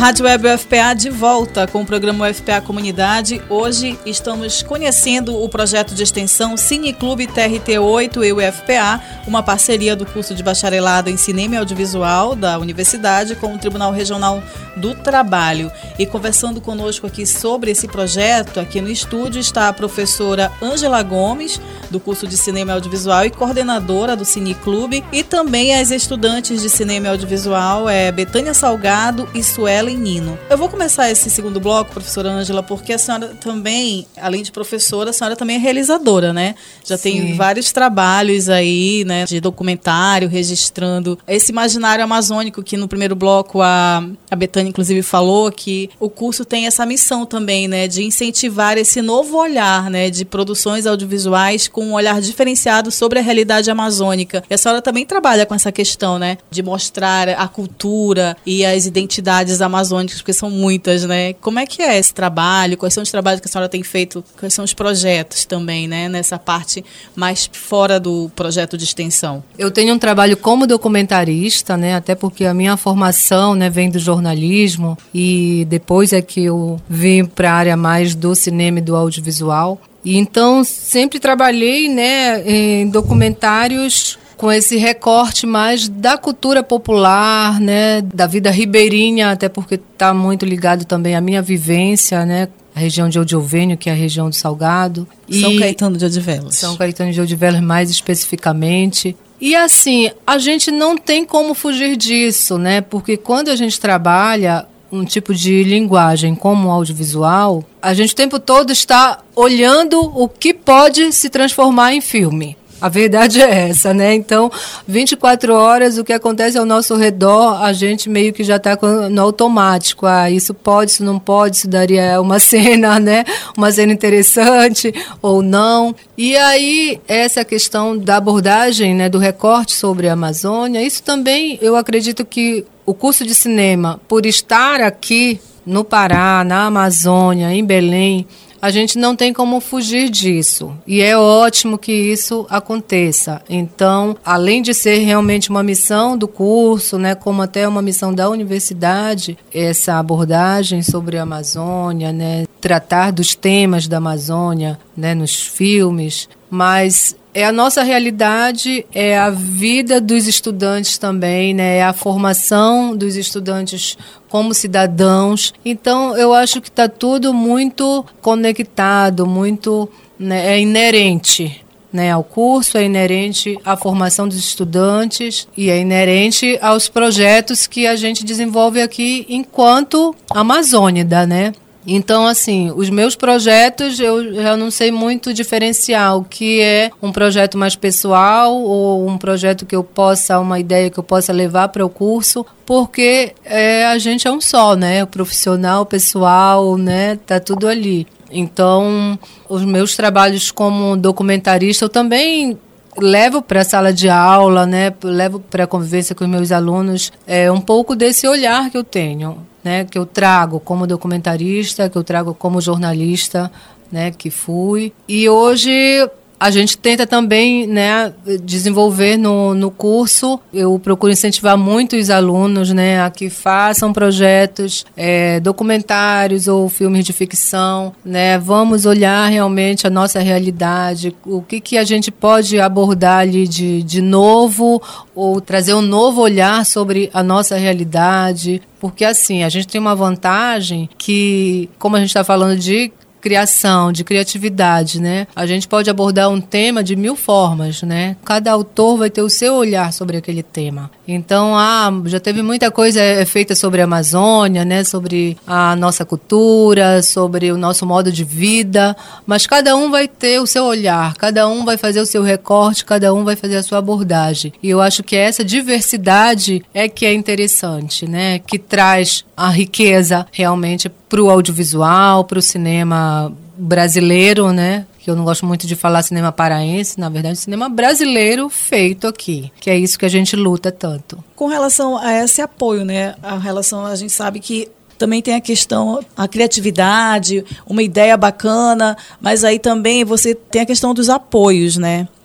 Rádio Web U F P A de volta com o programa U F P A Comunidade. Hoje estamos conhecendo o projeto de extensão Cineclube T R T oito e U F P A, uma parceria do curso de bacharelado em Cinema e Audiovisual da Universidade com o Tribunal Regional do Trabalho. E conversando conosco aqui sobre esse projeto, aqui no estúdio está a professora Ângela Gomes, do curso de Cinema e Audiovisual e coordenadora do Cineclube, e também as estudantes de Cinema e Audiovisual, é, Betânia Salgado e Suelen Nino. Eu vou começar esse segundo bloco, professora Ângela, porque a senhora também, além de professora, a senhora também é realizadora, né? Já Sim. tem vários trabalhos aí, né, de documentário, registrando esse imaginário amazônico que no primeiro bloco a, a Betânia, inclusive, falou que o curso tem essa missão também, né, de incentivar esse novo olhar, né, de produções audiovisuais com um olhar diferenciado sobre a realidade amazônica. E a senhora também trabalha com essa questão, né, de mostrar a cultura e as identidades amazônicas, porque são muitas, né? Como é que é esse trabalho? Quais são os trabalhos que a senhora tem feito? Quais são os projetos também, né, nessa parte mais fora do projeto de extensão? Eu tenho um trabalho como documentarista, né, até porque a minha formação, né, vem do jornalismo e depois é que eu vim para a área mais do cinema e do audiovisual. E então sempre trabalhei, né, em documentários com esse recorte mais da cultura popular, né, da vida ribeirinha, até porque está muito ligado também à minha vivência, né, a região de Odivelha, que é a região do Salgado. São e Caetano de Odivelas. São Caetano de Odivelas mais especificamente. E assim, a gente não tem como fugir disso, né, porque quando a gente trabalha um tipo de linguagem como o audiovisual, a gente o tempo todo está olhando o que pode se transformar em filme. A verdade é essa, né? Então, vinte e quatro horas, o que acontece ao nosso redor, a gente meio que já está no automático. Ah, isso pode, isso não pode, isso daria uma cena, né? Uma cena interessante ou não. E aí, essa questão da abordagem, né, do recorte sobre a Amazônia, isso também, eu acredito que o curso de cinema, por estar aqui no Pará, na Amazônia, em Belém, a gente não tem como fugir disso. E é ótimo que isso aconteça. Então, além de ser realmente uma missão do curso, né, como até uma missão da universidade, essa abordagem sobre a Amazônia, né, tratar dos temas da Amazônia, né, nos filmes, mas é a nossa realidade, é a vida dos estudantes também, né? É a formação dos estudantes como cidadãos. Então, eu acho que está tudo muito conectado, muito, né, é inerente, né, ao curso, é inerente à formação dos estudantes e é inerente aos projetos que a gente desenvolve aqui enquanto amazônida, né? Então, assim, os meus projetos, eu já não sei muito diferenciar o que é um projeto mais pessoal ou um projeto que eu possa, uma ideia que eu possa levar para o curso, porque é, a gente é um só, né? O profissional, o pessoal, né? Tá tudo ali. Então, os meus trabalhos como documentarista, eu também levo para a sala de aula, né? Levo para a convivência com os meus alunos é, um pouco desse olhar que eu tenho, né, que eu trago como documentarista, que eu trago como jornalista, né, que fui. E hoje a gente tenta também, né, desenvolver no, no curso. Eu procuro incentivar muito os alunos, né, a que façam projetos, é, documentários ou filmes de ficção, né. Vamos olhar realmente a nossa realidade, o que, que a gente pode abordar ali de, de novo ou trazer um novo olhar sobre a nossa realidade. Porque assim, a gente tem uma vantagem que, como a gente está falando de criação, de criatividade, né? A gente pode abordar um tema de mil formas, né? Cada autor vai ter o seu olhar sobre aquele tema. Então, ah, já teve muita coisa feita sobre a Amazônia, né? Sobre a nossa cultura, sobre o nosso modo de vida, mas cada um vai ter o seu olhar, cada um vai fazer o seu recorte, cada um vai fazer a sua abordagem. E eu acho que essa diversidade é que é interessante, né? Que traz a riqueza realmente para o audiovisual, para o cinema brasileiro, né? Que eu não gosto muito de falar cinema paraense, na verdade, cinema brasileiro feito aqui, que é isso que a gente luta tanto. Com relação a esse apoio, né? A relação, a gente sabe que também tem a questão, a criatividade, uma ideia bacana, mas aí também você tem a questão dos apoios, né?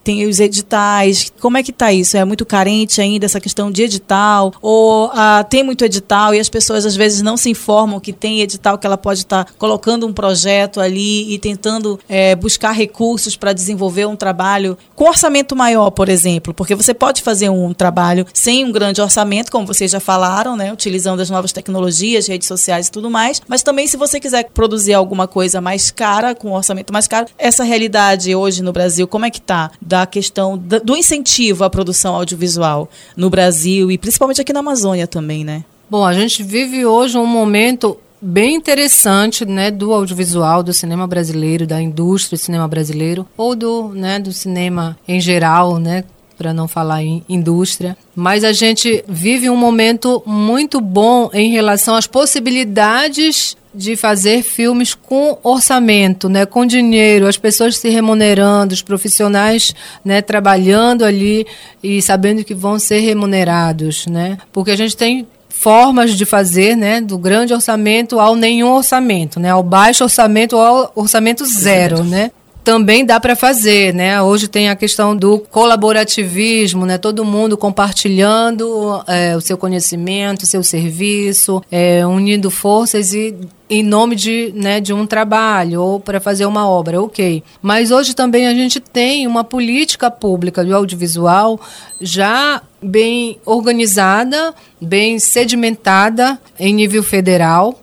tem os editais. Como é que está isso? É muito carente ainda essa questão de edital? Ou ah, tem muito edital e as pessoas às vezes não se informam que tem edital, que ela pode estar tá colocando um projeto ali e tentando é, buscar recursos para desenvolver um trabalho com orçamento maior, por exemplo? Porque você pode fazer um trabalho sem um grande orçamento, como vocês já falaram, né? Utilizando as novas tecnologias, redes sociais e tudo mais. Mas também, se você quiser produzir alguma coisa mais cara, com um orçamento mais caro, essa realidade hoje no Brasil, como é que está? Da questão do incentivo à produção audiovisual no Brasil e principalmente aqui na Amazônia também, né? Bom, a gente vive hoje um momento bem interessante, né, do audiovisual, do cinema brasileiro, da indústria do cinema brasileiro, ou do, né, do cinema em geral, né, para não falar em indústria. Mas a gente vive um momento muito bom em relação às possibilidades de fazer filmes com orçamento, né, com dinheiro, as pessoas se remunerando, os profissionais, né, trabalhando ali e sabendo que vão ser remunerados, né, porque a gente tem formas de fazer, né, do grande orçamento ao nenhum orçamento, né, ao baixo orçamento ou ao orçamento zero, né. Também dá para fazer, né? Hoje tem a questão do colaborativismo, né? Todo mundo compartilhando é, o seu conhecimento, o seu serviço, é, unindo forças e em nome de, né, de um trabalho ou para fazer uma obra, ok. Mas hoje também a gente tem uma política pública do audiovisual já bem organizada, bem sedimentada em nível federal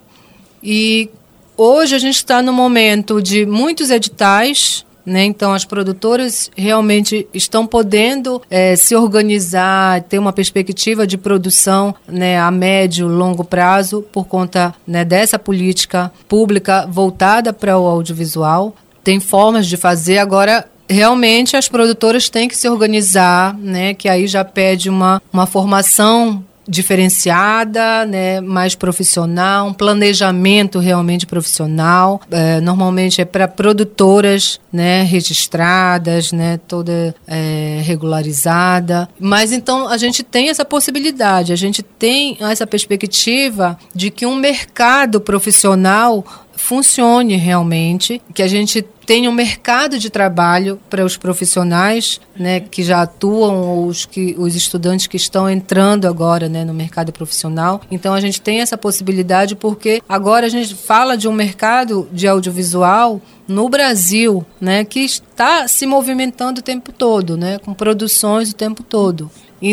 e hoje a gente está no momento de muitos editais, né? Então as produtoras realmente estão podendo é, se organizar, ter uma perspectiva de produção, né, a médio, longo prazo, por conta, né, dessa política pública voltada para o audiovisual. Tem formas de fazer agora. Realmente as produtoras têm que se organizar, né, que aí já pede uma, uma formação diferenciada, né, mais profissional, um planejamento realmente profissional. É, normalmente é para produtoras, né, registradas, né, toda é, regularizada. Mas então a gente tem essa possibilidade, a gente tem essa perspectiva de que um mercado profissional funcione realmente, que a gente tenha um mercado de trabalho para os profissionais, né, que já atuam, os, que, os estudantes que estão entrando agora, né, no mercado profissional. Então a gente tem essa possibilidade porque agora a gente fala de um mercado de audiovisual no Brasil, né, que está se movimentando o tempo todo, né, com produções o tempo todo.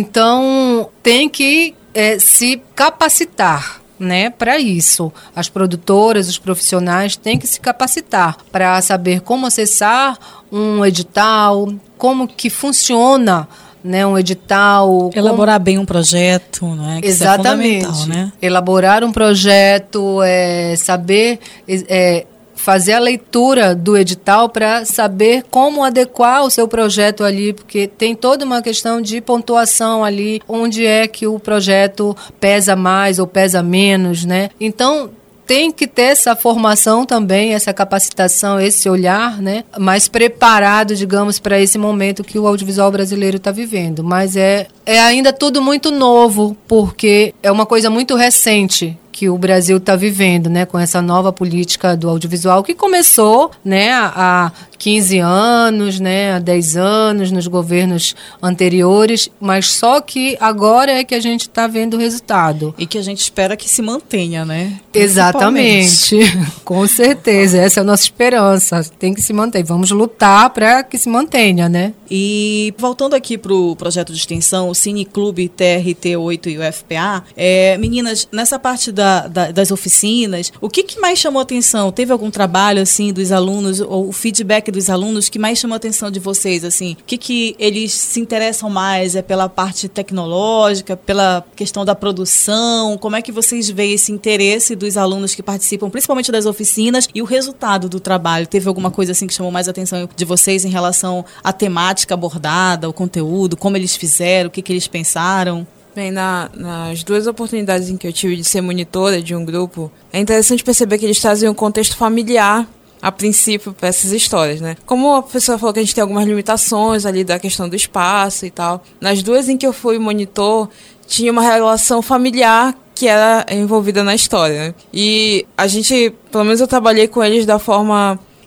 Então tem que é, se capacitar, né, para isso. As produtoras, os profissionais têm que se capacitar para saber como acessar um edital, como que funciona, né, um edital. Elaborar como... bem um projeto, né? Que exatamente. Isso é fundamental, né? Elaborar um projeto, é, saber... É, fazer a leitura do edital para saber como adequar o seu projeto ali, porque tem toda uma questão de pontuação ali, onde é que o projeto pesa mais ou pesa menos, né? Então, tem que ter essa formação também, essa capacitação, esse olhar, né, mais preparado, digamos, para esse momento que o audiovisual brasileiro está vivendo. Mas é, é ainda tudo muito novo, porque é uma coisa muito recente que o Brasil está vivendo, né, com essa nova política do audiovisual que começou, né, há quinze anos, né, há dez anos nos governos anteriores, mas só que agora é que a gente está vendo o resultado. E que a gente espera que se mantenha, né? Exatamente, com certeza, essa é a nossa esperança, tem que se manter, vamos lutar para que se mantenha, né? E voltando aqui para o projeto de extensão, o Cineclube T R T oito e o U F P A, é, meninas, nessa parte da, da, das oficinas, o que, que mais chamou a atenção? Teve algum trabalho, assim, dos alunos, ou o feedback dos alunos que mais chamou a atenção de vocês, assim? O que, que eles se interessam mais? É pela parte tecnológica, pela questão da produção? Como é que vocês veem esse interesse dos alunos que participam, principalmente das oficinas, e o resultado do trabalho? Teve alguma coisa, assim, que chamou mais a atenção de vocês em relação à temática abordada, o conteúdo, como eles fizeram, o que, que eles pensaram? Bem, na, nas duas oportunidades em que eu tive de ser monitora de um grupo, é interessante perceber que eles trazem um contexto familiar, a princípio, para essas histórias, né? Como a pessoa falou que a gente tem algumas limitações ali da questão do espaço e tal, nas duas em que eu fui monitor, tinha uma relação familiar que era envolvida na história, né? E a gente, pelo menos eu trabalhei com eles da forma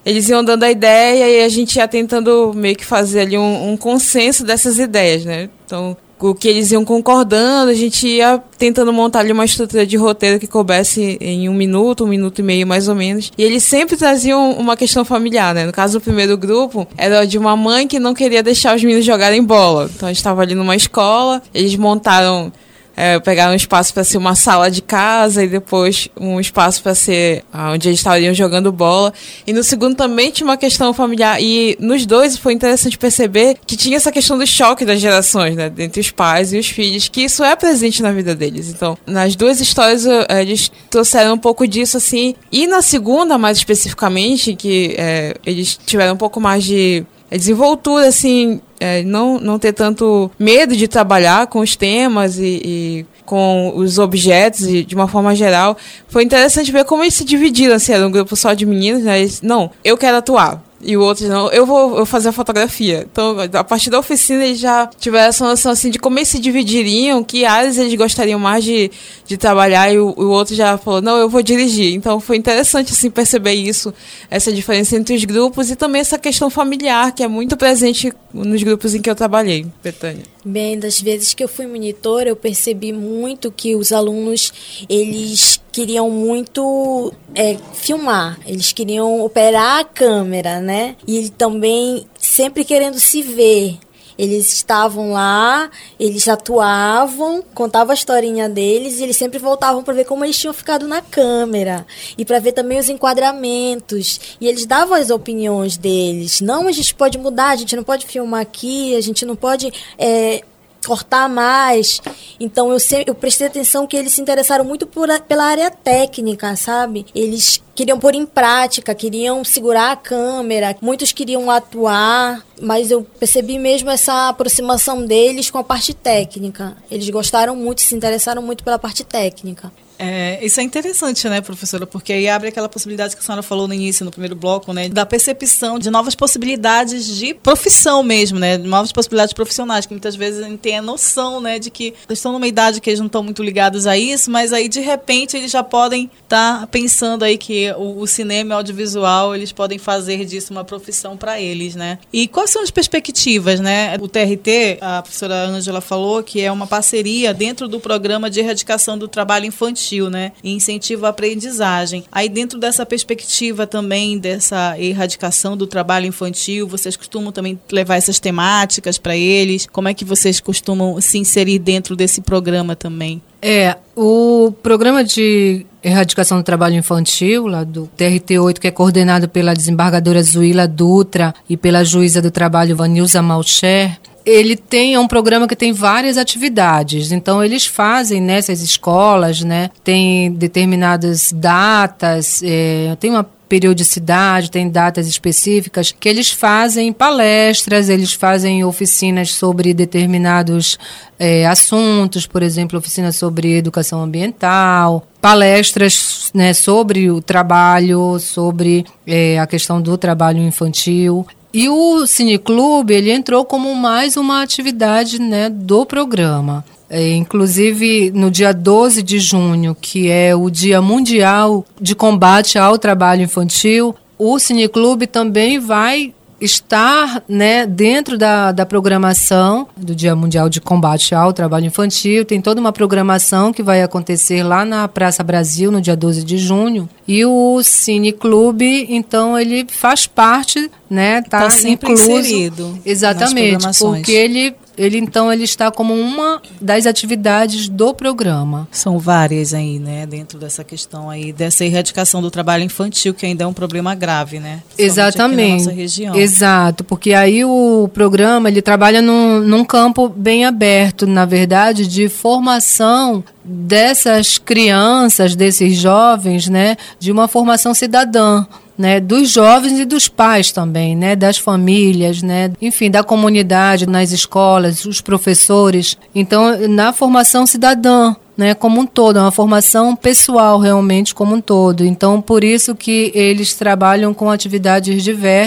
eles iam dando a ideia e a gente ia tentando meio que fazer ali um, um consenso dessas ideias, né? Então, o que eles iam concordando, a gente ia tentando montar ali uma estrutura de roteiro que coubesse em um minuto, um minuto e meio mais ou menos. E eles sempre traziam uma questão familiar, né? No caso, o primeiro grupo era de uma mãe que não queria deixar os meninos jogarem bola. Então, a gente estava ali numa escola, eles montaram... É, pegaram um espaço para ser uma sala de casa e depois um espaço para ser ah, onde eles estariam jogando bola. E no segundo também tinha uma questão familiar. E nos dois foi interessante perceber que tinha essa questão do choque das gerações, né? Entre os pais e os filhos, que isso é presente na vida deles. Então, nas duas histórias, eles trouxeram um pouco disso, assim. E na segunda, mais especificamente, que é, eles tiveram um pouco mais de desenvoltura, assim, é, não, não ter tanto medo de trabalhar com os temas e, e com os objetos e, de uma forma geral. Foi interessante ver como eles se dividiram, assim, era um grupo só de meninos, né? Eles, não, eu quero atuar. E o outro, não, eu vou, eu vou fazer a fotografia. Então, a partir da oficina, eles já tiveram essa noção, assim, de como eles se dividiriam, que áreas eles gostariam mais de, de trabalhar, e o, o outro já falou, não, eu vou dirigir. Então, foi interessante, assim, perceber isso, essa diferença entre os grupos e também essa questão familiar, que é muito presente nos grupos em que eu trabalhei, Betânia. Bem, das vezes que eu fui monitora, eu percebi muito que os alunos, eles queriam muito é, filmar, eles queriam operar a câmera, né? E também sempre querendo se ver. Eles estavam lá, eles atuavam, contavam a historinha deles e eles sempre voltavam para ver como eles tinham ficado na câmera e para ver também os enquadramentos. E eles davam as opiniões deles. Não, a gente pode mudar, a gente não pode filmar aqui, a gente não pode... É, cortar mais. Então eu, sempre, eu prestei atenção que eles se interessaram muito por a, pela área técnica, sabe? Eles queriam pôr em prática, queriam segurar a câmera, muitos queriam atuar, mas eu percebi mesmo essa aproximação deles com a parte técnica. Eles gostaram muito, se interessaram muito pela parte técnica. É, isso é interessante, né, professora? Porque aí abre aquela possibilidade que a senhora falou no início, no primeiro bloco, né, da percepção de novas possibilidades de profissão mesmo, né, novas possibilidades profissionais, que muitas vezes a gente tem a noção, né, de que eles estão numa idade que eles não estão muito ligados a isso, mas aí de repente eles já podem estar tá pensando aí que o, o cinema e o audiovisual, eles podem fazer disso uma profissão para eles, né? E quais são as perspectivas, né? O T R T, a professora Ângela falou que é uma parceria dentro do programa de erradicação do trabalho infantil, né, e incentivo à aprendizagem. Aí dentro dessa perspectiva também dessa erradicação do trabalho infantil, vocês costumam também levar essas temáticas para eles? Como é que vocês costumam se inserir dentro desse programa também? É, o programa de erradicação do trabalho infantil, lá do T R T oito, que é coordenado pela desembargadora Zuila Dutra e pela juíza do trabalho Vanilza Malcher, ele tem é um programa que tem várias atividades. Então, eles fazem nessas escolas, né, tem determinadas datas, é, tem uma periodicidade, tem datas específicas que eles fazem palestras, eles fazem oficinas sobre determinados é, assuntos, por exemplo, oficinas sobre educação ambiental, palestras, né, sobre o trabalho, sobre é, a questão do trabalho infantil. E o Cineclube, ele entrou como mais uma atividade, né, do programa. É, inclusive, no dia doze de junho, que é o Dia Mundial de Combate ao Trabalho Infantil, o Cineclube também vai estar, né, dentro da, da programação do Dia Mundial de Combate ao Trabalho Infantil. Tem toda uma programação que vai acontecer lá na Praça Brasil, no dia doze de junho. E o Cineclube, então, ele faz parte, né, tá, tá sempre incluso, inserido. Exatamente, porque ele... Ele, então, ele está como uma das atividades do programa. São várias aí, né, dentro dessa questão aí, dessa erradicação do trabalho infantil, que ainda é um problema grave, né? Exatamente. Aqui na nossa região. Exato, porque aí o programa, ele trabalha num, num campo bem aberto, na verdade, de formação dessas crianças, desses jovens, né, de uma formação cidadã, né, dos jovens e dos pais também, né, das famílias, né, enfim, da comunidade, nas escolas, os professores. Então, na formação cidadã, né, como um todo, é uma formação pessoal realmente como um todo. Então, por isso que eles trabalham com atividades diversas,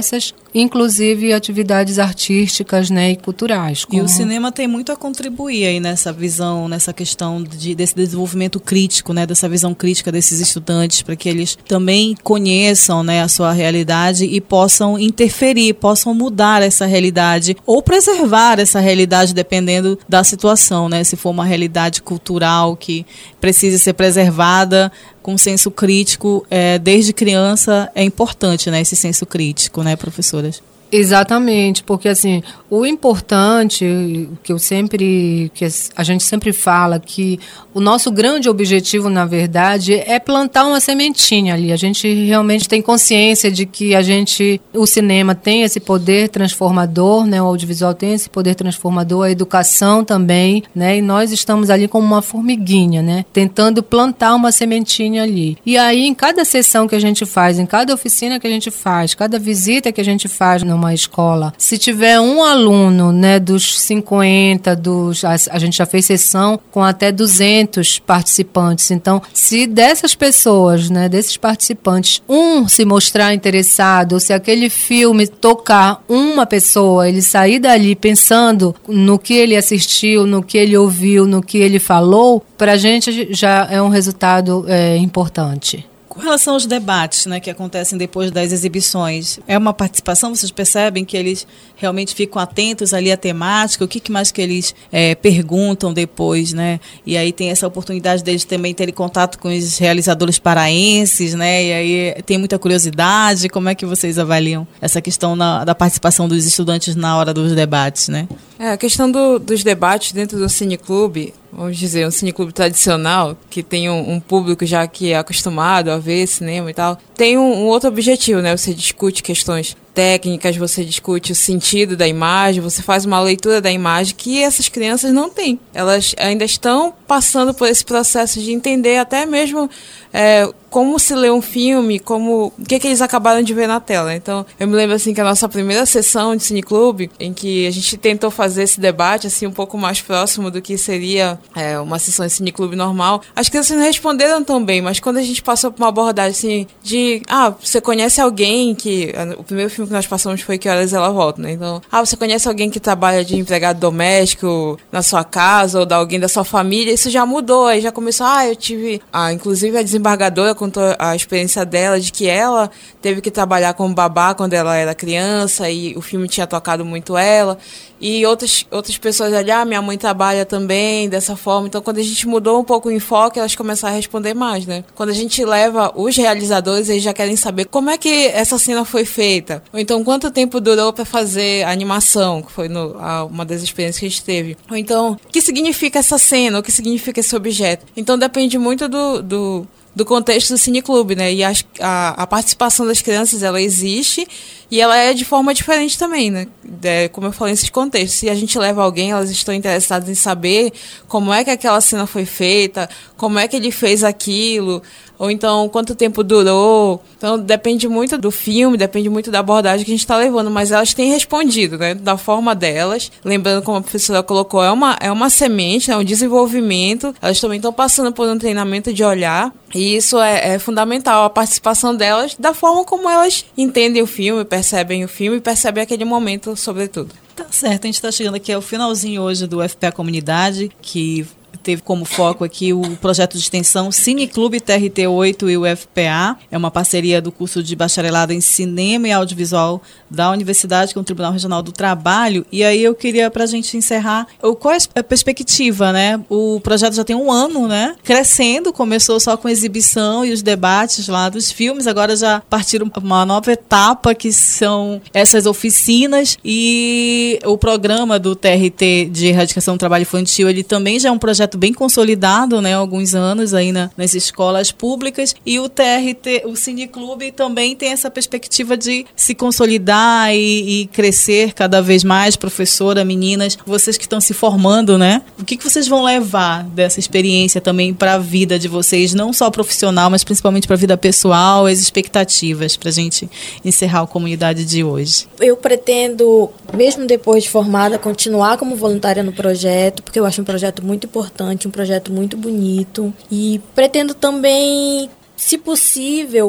inclusive atividades artísticas, né, e culturais. Como... E o cinema tem muito a contribuir aí nessa visão, nessa questão de, desse desenvolvimento crítico, né, dessa visão crítica desses estudantes, para que eles também conheçam, né, a sua realidade e possam interferir, possam mudar essa realidade ou preservar essa realidade dependendo da situação, né, se for uma realidade cultural que precisa ser preservada com senso crítico, é, desde criança é importante, né, esse senso crítico, né, professoras? Exatamente, porque assim, o importante, que eu sempre, que a gente sempre fala, que o nosso grande objetivo, na verdade, é plantar uma sementinha ali. A gente realmente tem consciência de que a gente, o cinema tem esse poder transformador, né? O audiovisual tem esse poder transformador, a educação também, né? E nós estamos ali como uma formiguinha, né? Tentando plantar uma sementinha ali. E aí, em cada sessão que a gente faz, em cada oficina que a gente faz, cada visita que a gente faz numa escola, se tiver um aluno, né, dos cinquenta, dos, a, a gente já fez sessão com até duzentos participantes. Então, se dessas pessoas, né, desses participantes, um se mostrar interessado, ou se aquele filme tocar uma pessoa, ele sair dali pensando no que ele assistiu, no que ele ouviu, no que ele falou, para a gente já é um resultado é, importante. Com relação aos debates, né, que acontecem depois das exibições, é uma participação? Vocês percebem que eles realmente ficam atentos ali à temática? O que, que mais que eles é, perguntam depois, né? E aí tem essa oportunidade deles também terem contato com os realizadores paraenses, né? E aí tem muita curiosidade. Como é que vocês avaliam essa questão na, da participação dos estudantes na hora dos debates, né? É, a questão do, dos debates dentro do cineclube, vamos dizer, um cineclube tradicional, que tem um, um público já que é acostumado a ver cinema e tal, tem um, um outro objetivo, né? Você discute questões técnicas, você discute o sentido da imagem, você faz uma leitura da imagem que essas crianças não têm. Elas ainda estão passando por esse processo de entender até mesmo é, como se lê um filme, como o que, que eles acabaram de ver na tela. Então, eu me lembro assim que a nossa primeira sessão de cineclube, em que a gente tentou fazer esse debate assim um pouco mais próximo do que seria é, uma sessão de cineclube normal, as crianças não responderam tão bem, mas quando a gente passou por uma abordagem assim de, ah, você conhece alguém que... O primeiro filme que nós passamos foi Que Horas Ela Volta, né? Então, ah, você conhece alguém que trabalha de empregado doméstico na sua casa ou de alguém da sua família? Isso já mudou, aí já começou, ah, eu tive... Ah, inclusive a desembargadora contou a experiência dela de que ela teve que trabalhar como babá quando ela era criança e o filme tinha tocado muito ela. E outras, outras pessoas ali, ah, minha mãe trabalha também dessa forma. Então, quando a gente mudou um pouco o enfoque, elas começaram a responder mais, né? Quando a gente leva os realizadores, eles já querem saber como é que essa cena foi feita. Ou então, quanto tempo durou para fazer a animação, que foi no, a, uma das experiências que a gente teve. Ou então, o que significa essa cena, o que significa esse objeto. Então, depende muito do... do do contexto do cineclube, né? E a, a, a participação das crianças, ela existe e ela é de forma diferente também, né? É, como eu falei, nesses contextos. Se a gente leva alguém, elas estão interessadas em saber como é que aquela cena foi feita, como é que ele fez aquilo, ou então quanto tempo durou. Então, depende muito do filme, depende muito da abordagem que a gente está levando, mas elas têm respondido, né? Da forma delas. Lembrando, como a professora colocou, é uma, é uma semente, é um desenvolvimento. Elas também estão passando por um treinamento de olhar. E isso é, é fundamental, a participação delas, da forma como elas entendem o filme, percebem o filme e percebem aquele momento, sobretudo. Tá certo, a gente está chegando aqui ao finalzinho hoje do F P A Comunidade, que teve como foco aqui o projeto de extensão Cineclube T R T oito e o F P A. É uma parceria do curso de bacharelado em Cinema e Audiovisual da Universidade com o Tribunal Regional do Trabalho. E aí eu queria, para a gente encerrar, qual é a perspectiva, né? O projeto já tem um ano, né? Crescendo, começou só com a exibição e os debates lá dos filmes, agora já partiram uma nova etapa, que são essas oficinas, e o programa do T R T de Erradicação do Trabalho Infantil, ele também já é um projeto bem consolidado, né, há alguns anos aí na, nas escolas públicas, e o T R T, o Cineclube, também tem essa perspectiva de se consolidar e, e crescer cada vez mais. Professora, meninas, vocês que estão se formando, né, o que, que vocês vão levar dessa experiência também para a vida de vocês, não só profissional, mas principalmente para a vida pessoal, as expectativas para a gente encerrar a comunidade de hoje? Eu pretendo, mesmo depois de formada, continuar como voluntária no projeto, porque eu acho um projeto muito importante, um projeto muito bonito, e pretendo também, se possível,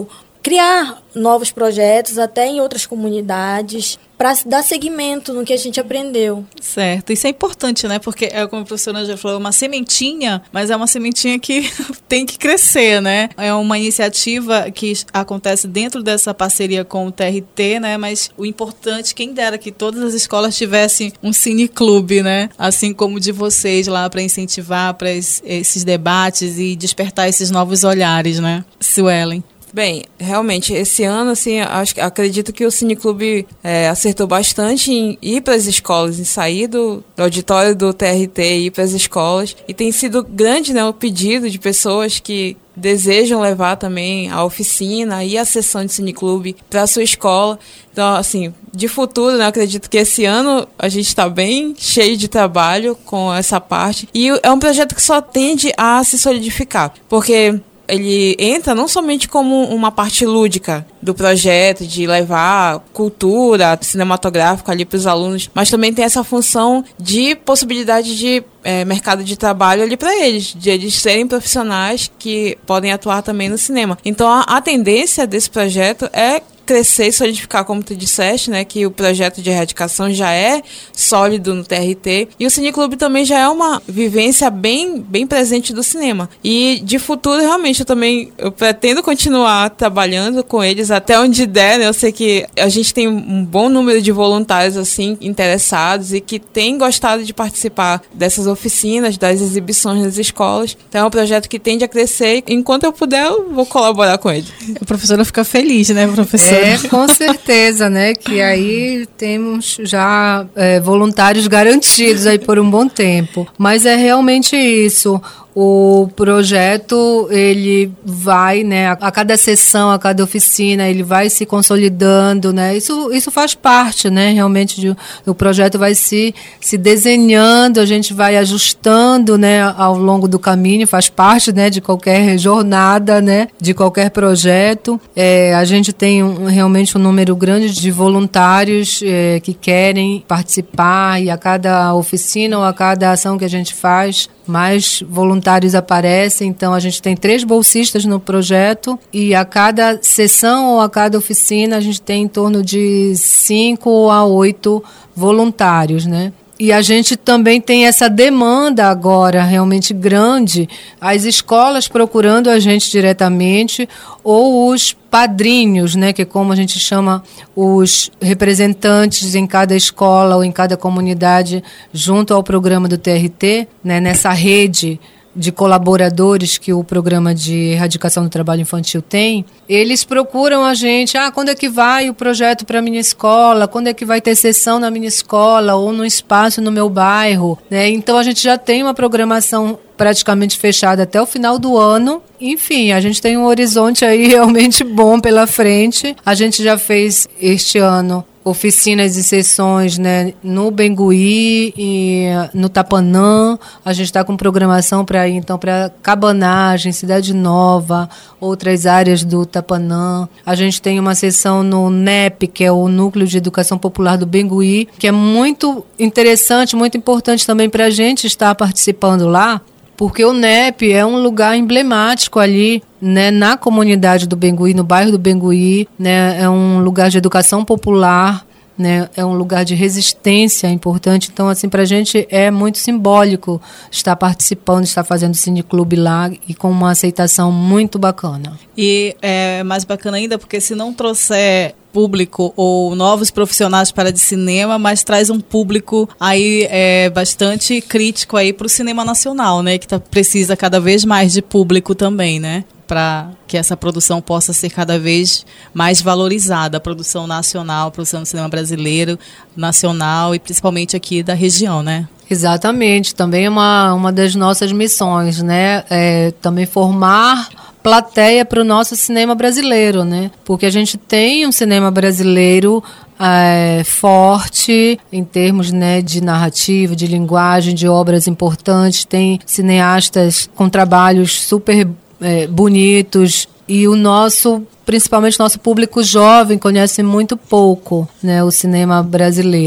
criar novos projetos até em outras comunidades, para dar seguimento no que a gente aprendeu. Certo, isso é importante, né? Porque, é como a professora já falou, é uma sementinha, mas é uma sementinha que tem que crescer, né? É uma iniciativa que acontece dentro dessa parceria com o T R T, né? Mas o importante, quem dera que todas as escolas tivessem um cineclube, né? Assim como o de vocês lá, para incentivar para esses debates e despertar esses novos olhares, né? Suelen. Bem, realmente, esse ano, assim, acho, acredito que o Cineclube é, acertou bastante em ir para as escolas, em sair do, do auditório do T R T e ir para as escolas. E tem sido grande, né, o pedido de pessoas que desejam levar também a oficina e a sessão de Cineclube para a sua escola. Então, assim, de futuro, né, acredito que esse ano a gente está bem cheio de trabalho com essa parte. E é um projeto que só tende a se solidificar, porque ele entra não somente como uma parte lúdica do projeto, de levar cultura cinematográfica ali para os alunos, mas também tem essa função de possibilidade de é, mercado de trabalho ali para eles, de eles serem profissionais que podem atuar também no cinema. Então, a, a tendência desse projeto é crescer e solidificar, como tu disseste, né, que o projeto de erradicação já é sólido no T R T, e o Cineclube também já é uma vivência bem, bem presente do cinema. E de futuro, realmente, eu também eu pretendo continuar trabalhando com eles até onde der, né? Eu sei que a gente tem um bom número de voluntários, assim, interessados e que têm gostado de participar dessas oficinas, das exibições nas escolas. Então é um projeto que tende a crescer, e enquanto eu puder, eu vou colaborar com ele. A professora fica feliz, né, professora? É, com certeza, né? Que aí temos já é, voluntários garantidos aí por um bom tempo. Mas é realmente isso. O projeto, ele vai, né, a cada sessão, a cada oficina, ele vai se consolidando, né, isso, isso faz parte, né, realmente, de, o projeto vai se, se desenhando, a gente vai ajustando, né, ao longo do caminho, faz parte, né, de qualquer jornada, né, de qualquer projeto. É, a gente tem um, realmente um número grande de voluntários é, que querem participar, e a cada oficina ou a cada ação que a gente faz, mais voluntários aparecem. Então a gente tem três bolsistas no projeto, e a cada sessão ou a cada oficina a gente tem em torno de cinco a oito voluntários, né? E a gente também tem essa demanda agora realmente grande, as escolas procurando a gente diretamente, ou os padrinhos, né, que é como a gente chama os representantes em cada escola ou em cada comunidade junto ao programa do T R T, né, nessa rede de colaboradores que o programa de erradicação do trabalho infantil tem. Eles procuram a gente, ah, quando é que vai o projeto para a minha escola, quando é que vai ter sessão na minha escola ou no espaço no meu bairro, né? Então a gente já tem uma programação praticamente fechada até o final do ano. Enfim, a gente tem um horizonte aí realmente bom pela frente. A gente já fez este ano oficinas e sessões, né, no Bengui e no Tapanã. A gente está com programação para ir, então, para Cabanagem, Cidade Nova, outras áreas do Tapanã. A gente tem uma sessão no N E P, que é o Núcleo de Educação Popular do Bengui, que é muito interessante, muito importante também para a gente estar participando lá, porque o N E P é um lugar emblemático ali, né, na comunidade do Bengui, no bairro do Bengui, né, é um lugar de educação popular, né, é um lugar de resistência importante. Então, assim, para a gente é muito simbólico estar participando, estar fazendo cineclube lá, e com uma aceitação muito bacana. E é mais bacana ainda porque se não trouxer público ou novos profissionais para de cinema, mas traz um público aí é, bastante crítico aí para o cinema nacional, né, que tá, precisa cada vez mais de público também, né, para que essa produção possa ser cada vez mais valorizada, a produção nacional, a produção do cinema brasileiro, nacional e principalmente aqui da região, né? Exatamente, também é uma, uma das nossas missões, né, é também formar plateia para o nosso cinema brasileiro, né? Porque a gente tem um cinema brasileiro é, forte em termos, né, de narrativa, de linguagem, de obras importantes, tem cineastas com trabalhos super é, bonitos, e o nosso, principalmente nosso público jovem, conhece muito pouco, né, o cinema brasileiro.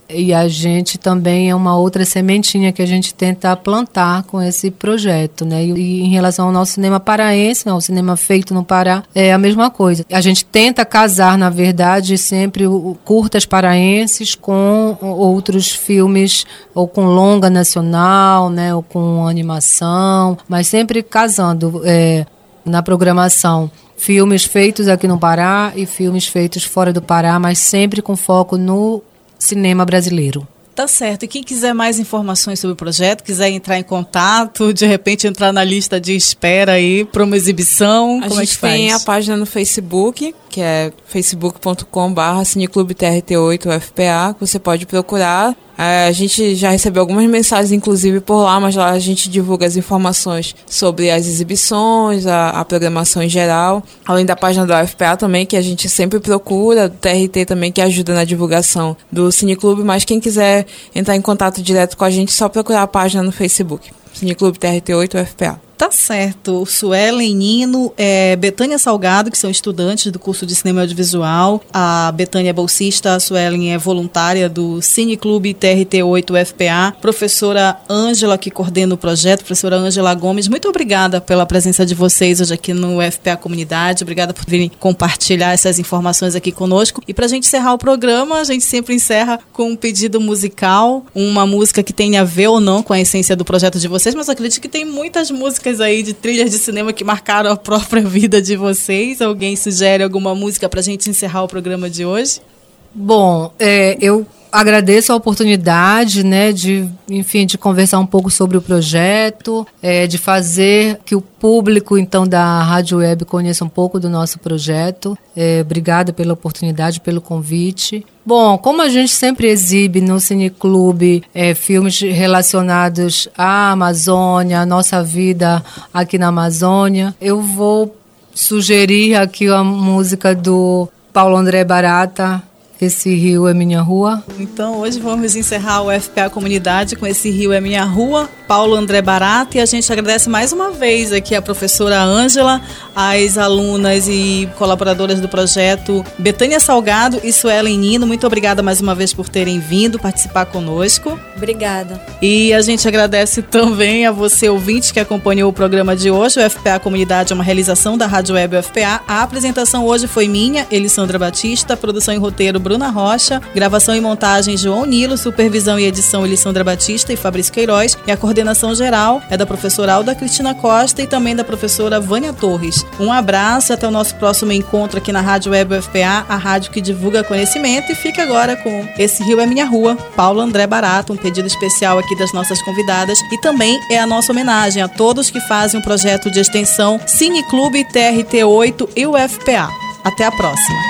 E a gente também é uma outra sementinha que a gente tenta plantar com esse projeto, né? E, e em relação ao nosso cinema paraense, né, o cinema feito no Pará, é a mesma coisa. A gente tenta casar, na verdade, sempre o, o curtas paraenses com outros filmes, ou com longa nacional, né, ou com animação, mas sempre casando é, na programação filmes feitos aqui no Pará e filmes feitos fora do Pará, mas sempre com foco no cinema brasileiro. Tá certo. E quem quiser mais informações sobre o projeto, quiser entrar em contato, de repente entrar na lista de espera aí para uma exibição, a como é que faz? A gente tem a página no Facebook, que é facebook ponto com barra cineclube T R T oito U F P A, que você pode procurar. A gente já recebeu algumas mensagens, inclusive, por lá, mas lá a gente divulga as informações sobre as exibições, a, a programação em geral, além da página do U F P A também, que a gente sempre procura, do T R T também, que ajuda na divulgação do Cineclube, mas quem quiser entrar em contato direto com a gente, é só procurar a página no Facebook, Cineclube T R T oito U F P A. Tá certo. Suelen, Nino, é, Betânia Salgado, que são estudantes do curso de Cinema Audiovisual. A Betânia é bolsista, a Suelen é voluntária do Cineclube T R T oito U F P A. Professora Ângela, que coordena o projeto, professora Ângela Gomes, muito obrigada pela presença de vocês hoje aqui no U F P A Comunidade. Obrigada por virem compartilhar essas informações aqui conosco. E para a gente encerrar o programa, a gente sempre encerra com um pedido musical, uma música que tenha a ver ou não com a essência do projeto de vocês, mas eu acredito que tem muitas músicas aí de trilhas de cinema que marcaram a própria vida de vocês. Alguém sugere alguma música para a gente encerrar o programa de hoje? Bom, é, eu agradeço a oportunidade, né, de, enfim, de conversar um pouco sobre o projeto, é, de fazer que o público, então, da Rádio Web conheça um pouco do nosso projeto. É, obrigada pela oportunidade, pelo convite. Bom, como a gente sempre exibe no Cineclube é, filmes relacionados à Amazônia, à nossa vida aqui na Amazônia, eu vou sugerir aqui a música do Paulo André Barata, Esse Rio é Minha Rua. Então hoje vamos encerrar o U F P A Comunidade com Esse Rio é Minha Rua, Paulo André Barata, e a gente agradece mais uma vez aqui a professora Ângela, as alunas e colaboradoras do projeto Betânia Salgado e Suelen Nino. Muito obrigada mais uma vez por terem vindo participar conosco. Obrigada. E a gente agradece também a você, ouvinte, que acompanhou o programa de hoje. O U F P A Comunidade é uma realização da Rádio Web U F P A. A apresentação hoje foi minha, Elisandra Batista, produção e roteiro Bruna Rocha, gravação e montagem João Nilo, supervisão e edição Elisandra Batista e Fabrício Queiroz, e a coordenação geral é da professora Alda Cristina Costa e também da professora Vânia Torres. Um abraço, até o nosso próximo encontro aqui na Rádio Web U F P A, a rádio que divulga conhecimento, e fica agora com Esse Rio é Minha Rua, Paulo André Barata, um pedido especial aqui das nossas convidadas, e também é a nossa homenagem a todos que fazem um projeto de extensão Cineclube T R T oito e U F P A. Até a próxima.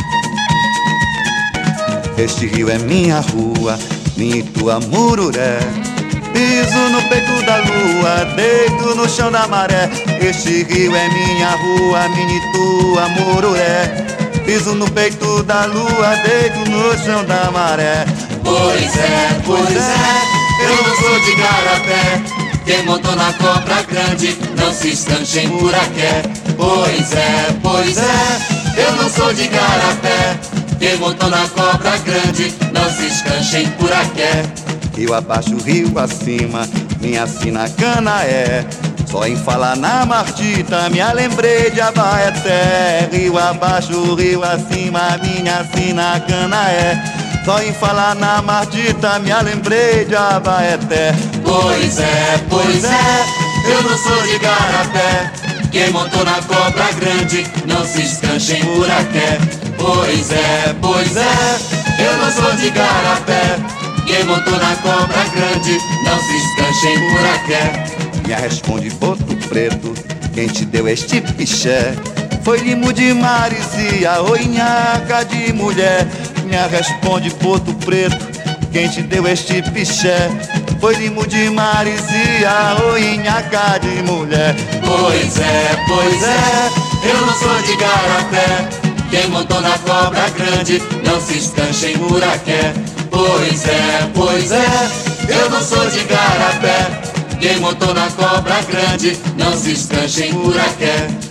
Este rio é minha rua, minha e tua mururé. Piso no peito da lua, deito no chão da maré. Este rio é minha rua, minha e tua mururé. Piso no peito da lua, deito no chão da maré. Pois é, pois é, eu não sou de garapé. Quem montou na cobra grande, não se escanchem por aqui. Pois é, pois é, eu não sou de garapé. Quem montou na cobra grande, não se escanchem por aqui. Rio abaixo, rio acima, minha sina cana é. Só em falar na Martita, me lembrei de Abaeté. Rio abaixo, rio acima, minha sina cana é. Só em falar na Martita, me lembrei de Abaeté. Pois é, pois é, eu não sou de garapé. Quem montou na cobra grande, não se escanchem por aqui. Pois é, pois é, eu não sou de garapé. Quem montou na cobra grande, não se escanchem por aqui. Me responde, boto preto, quem te deu este piché? Foi limo de Marizia ou nhaca de mulher? Me responde, boto preto, quem te deu este piché? Foi limo de Marizia ou nhaca de mulher? Pois é, pois é, eu não sou de garapé. Quem montou na cobra grande, não se escanchem por aqui. Pois é, pois é, eu não sou de garapé. Quem montou na cobra grande, não se escanchem por aqui.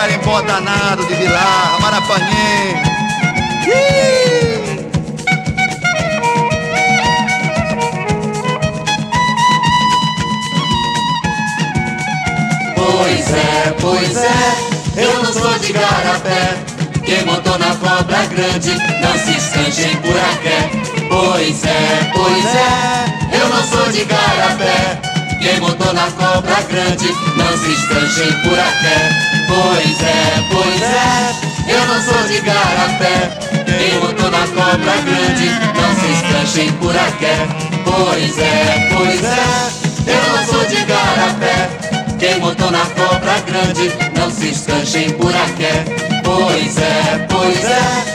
carimbó danado de Vilar, Marapanhê. Ih! Pois é, pois é, eu não sou de garapé. Quem montou na cobra grande, não se escanje em Puraqué. Pois é, pois é, eu não sou de garapé. Quem montou na cobra grande, não se escanje em Puraqué. Pois é, pois é, eu não sou de garapé. Quem montou na cobra grande, não se escanje em Puraqué. Pois é, pois é, eu não sou de garapé. Quem montou na cobra grande, não se escanje em Puraqué. Pois é, pois é,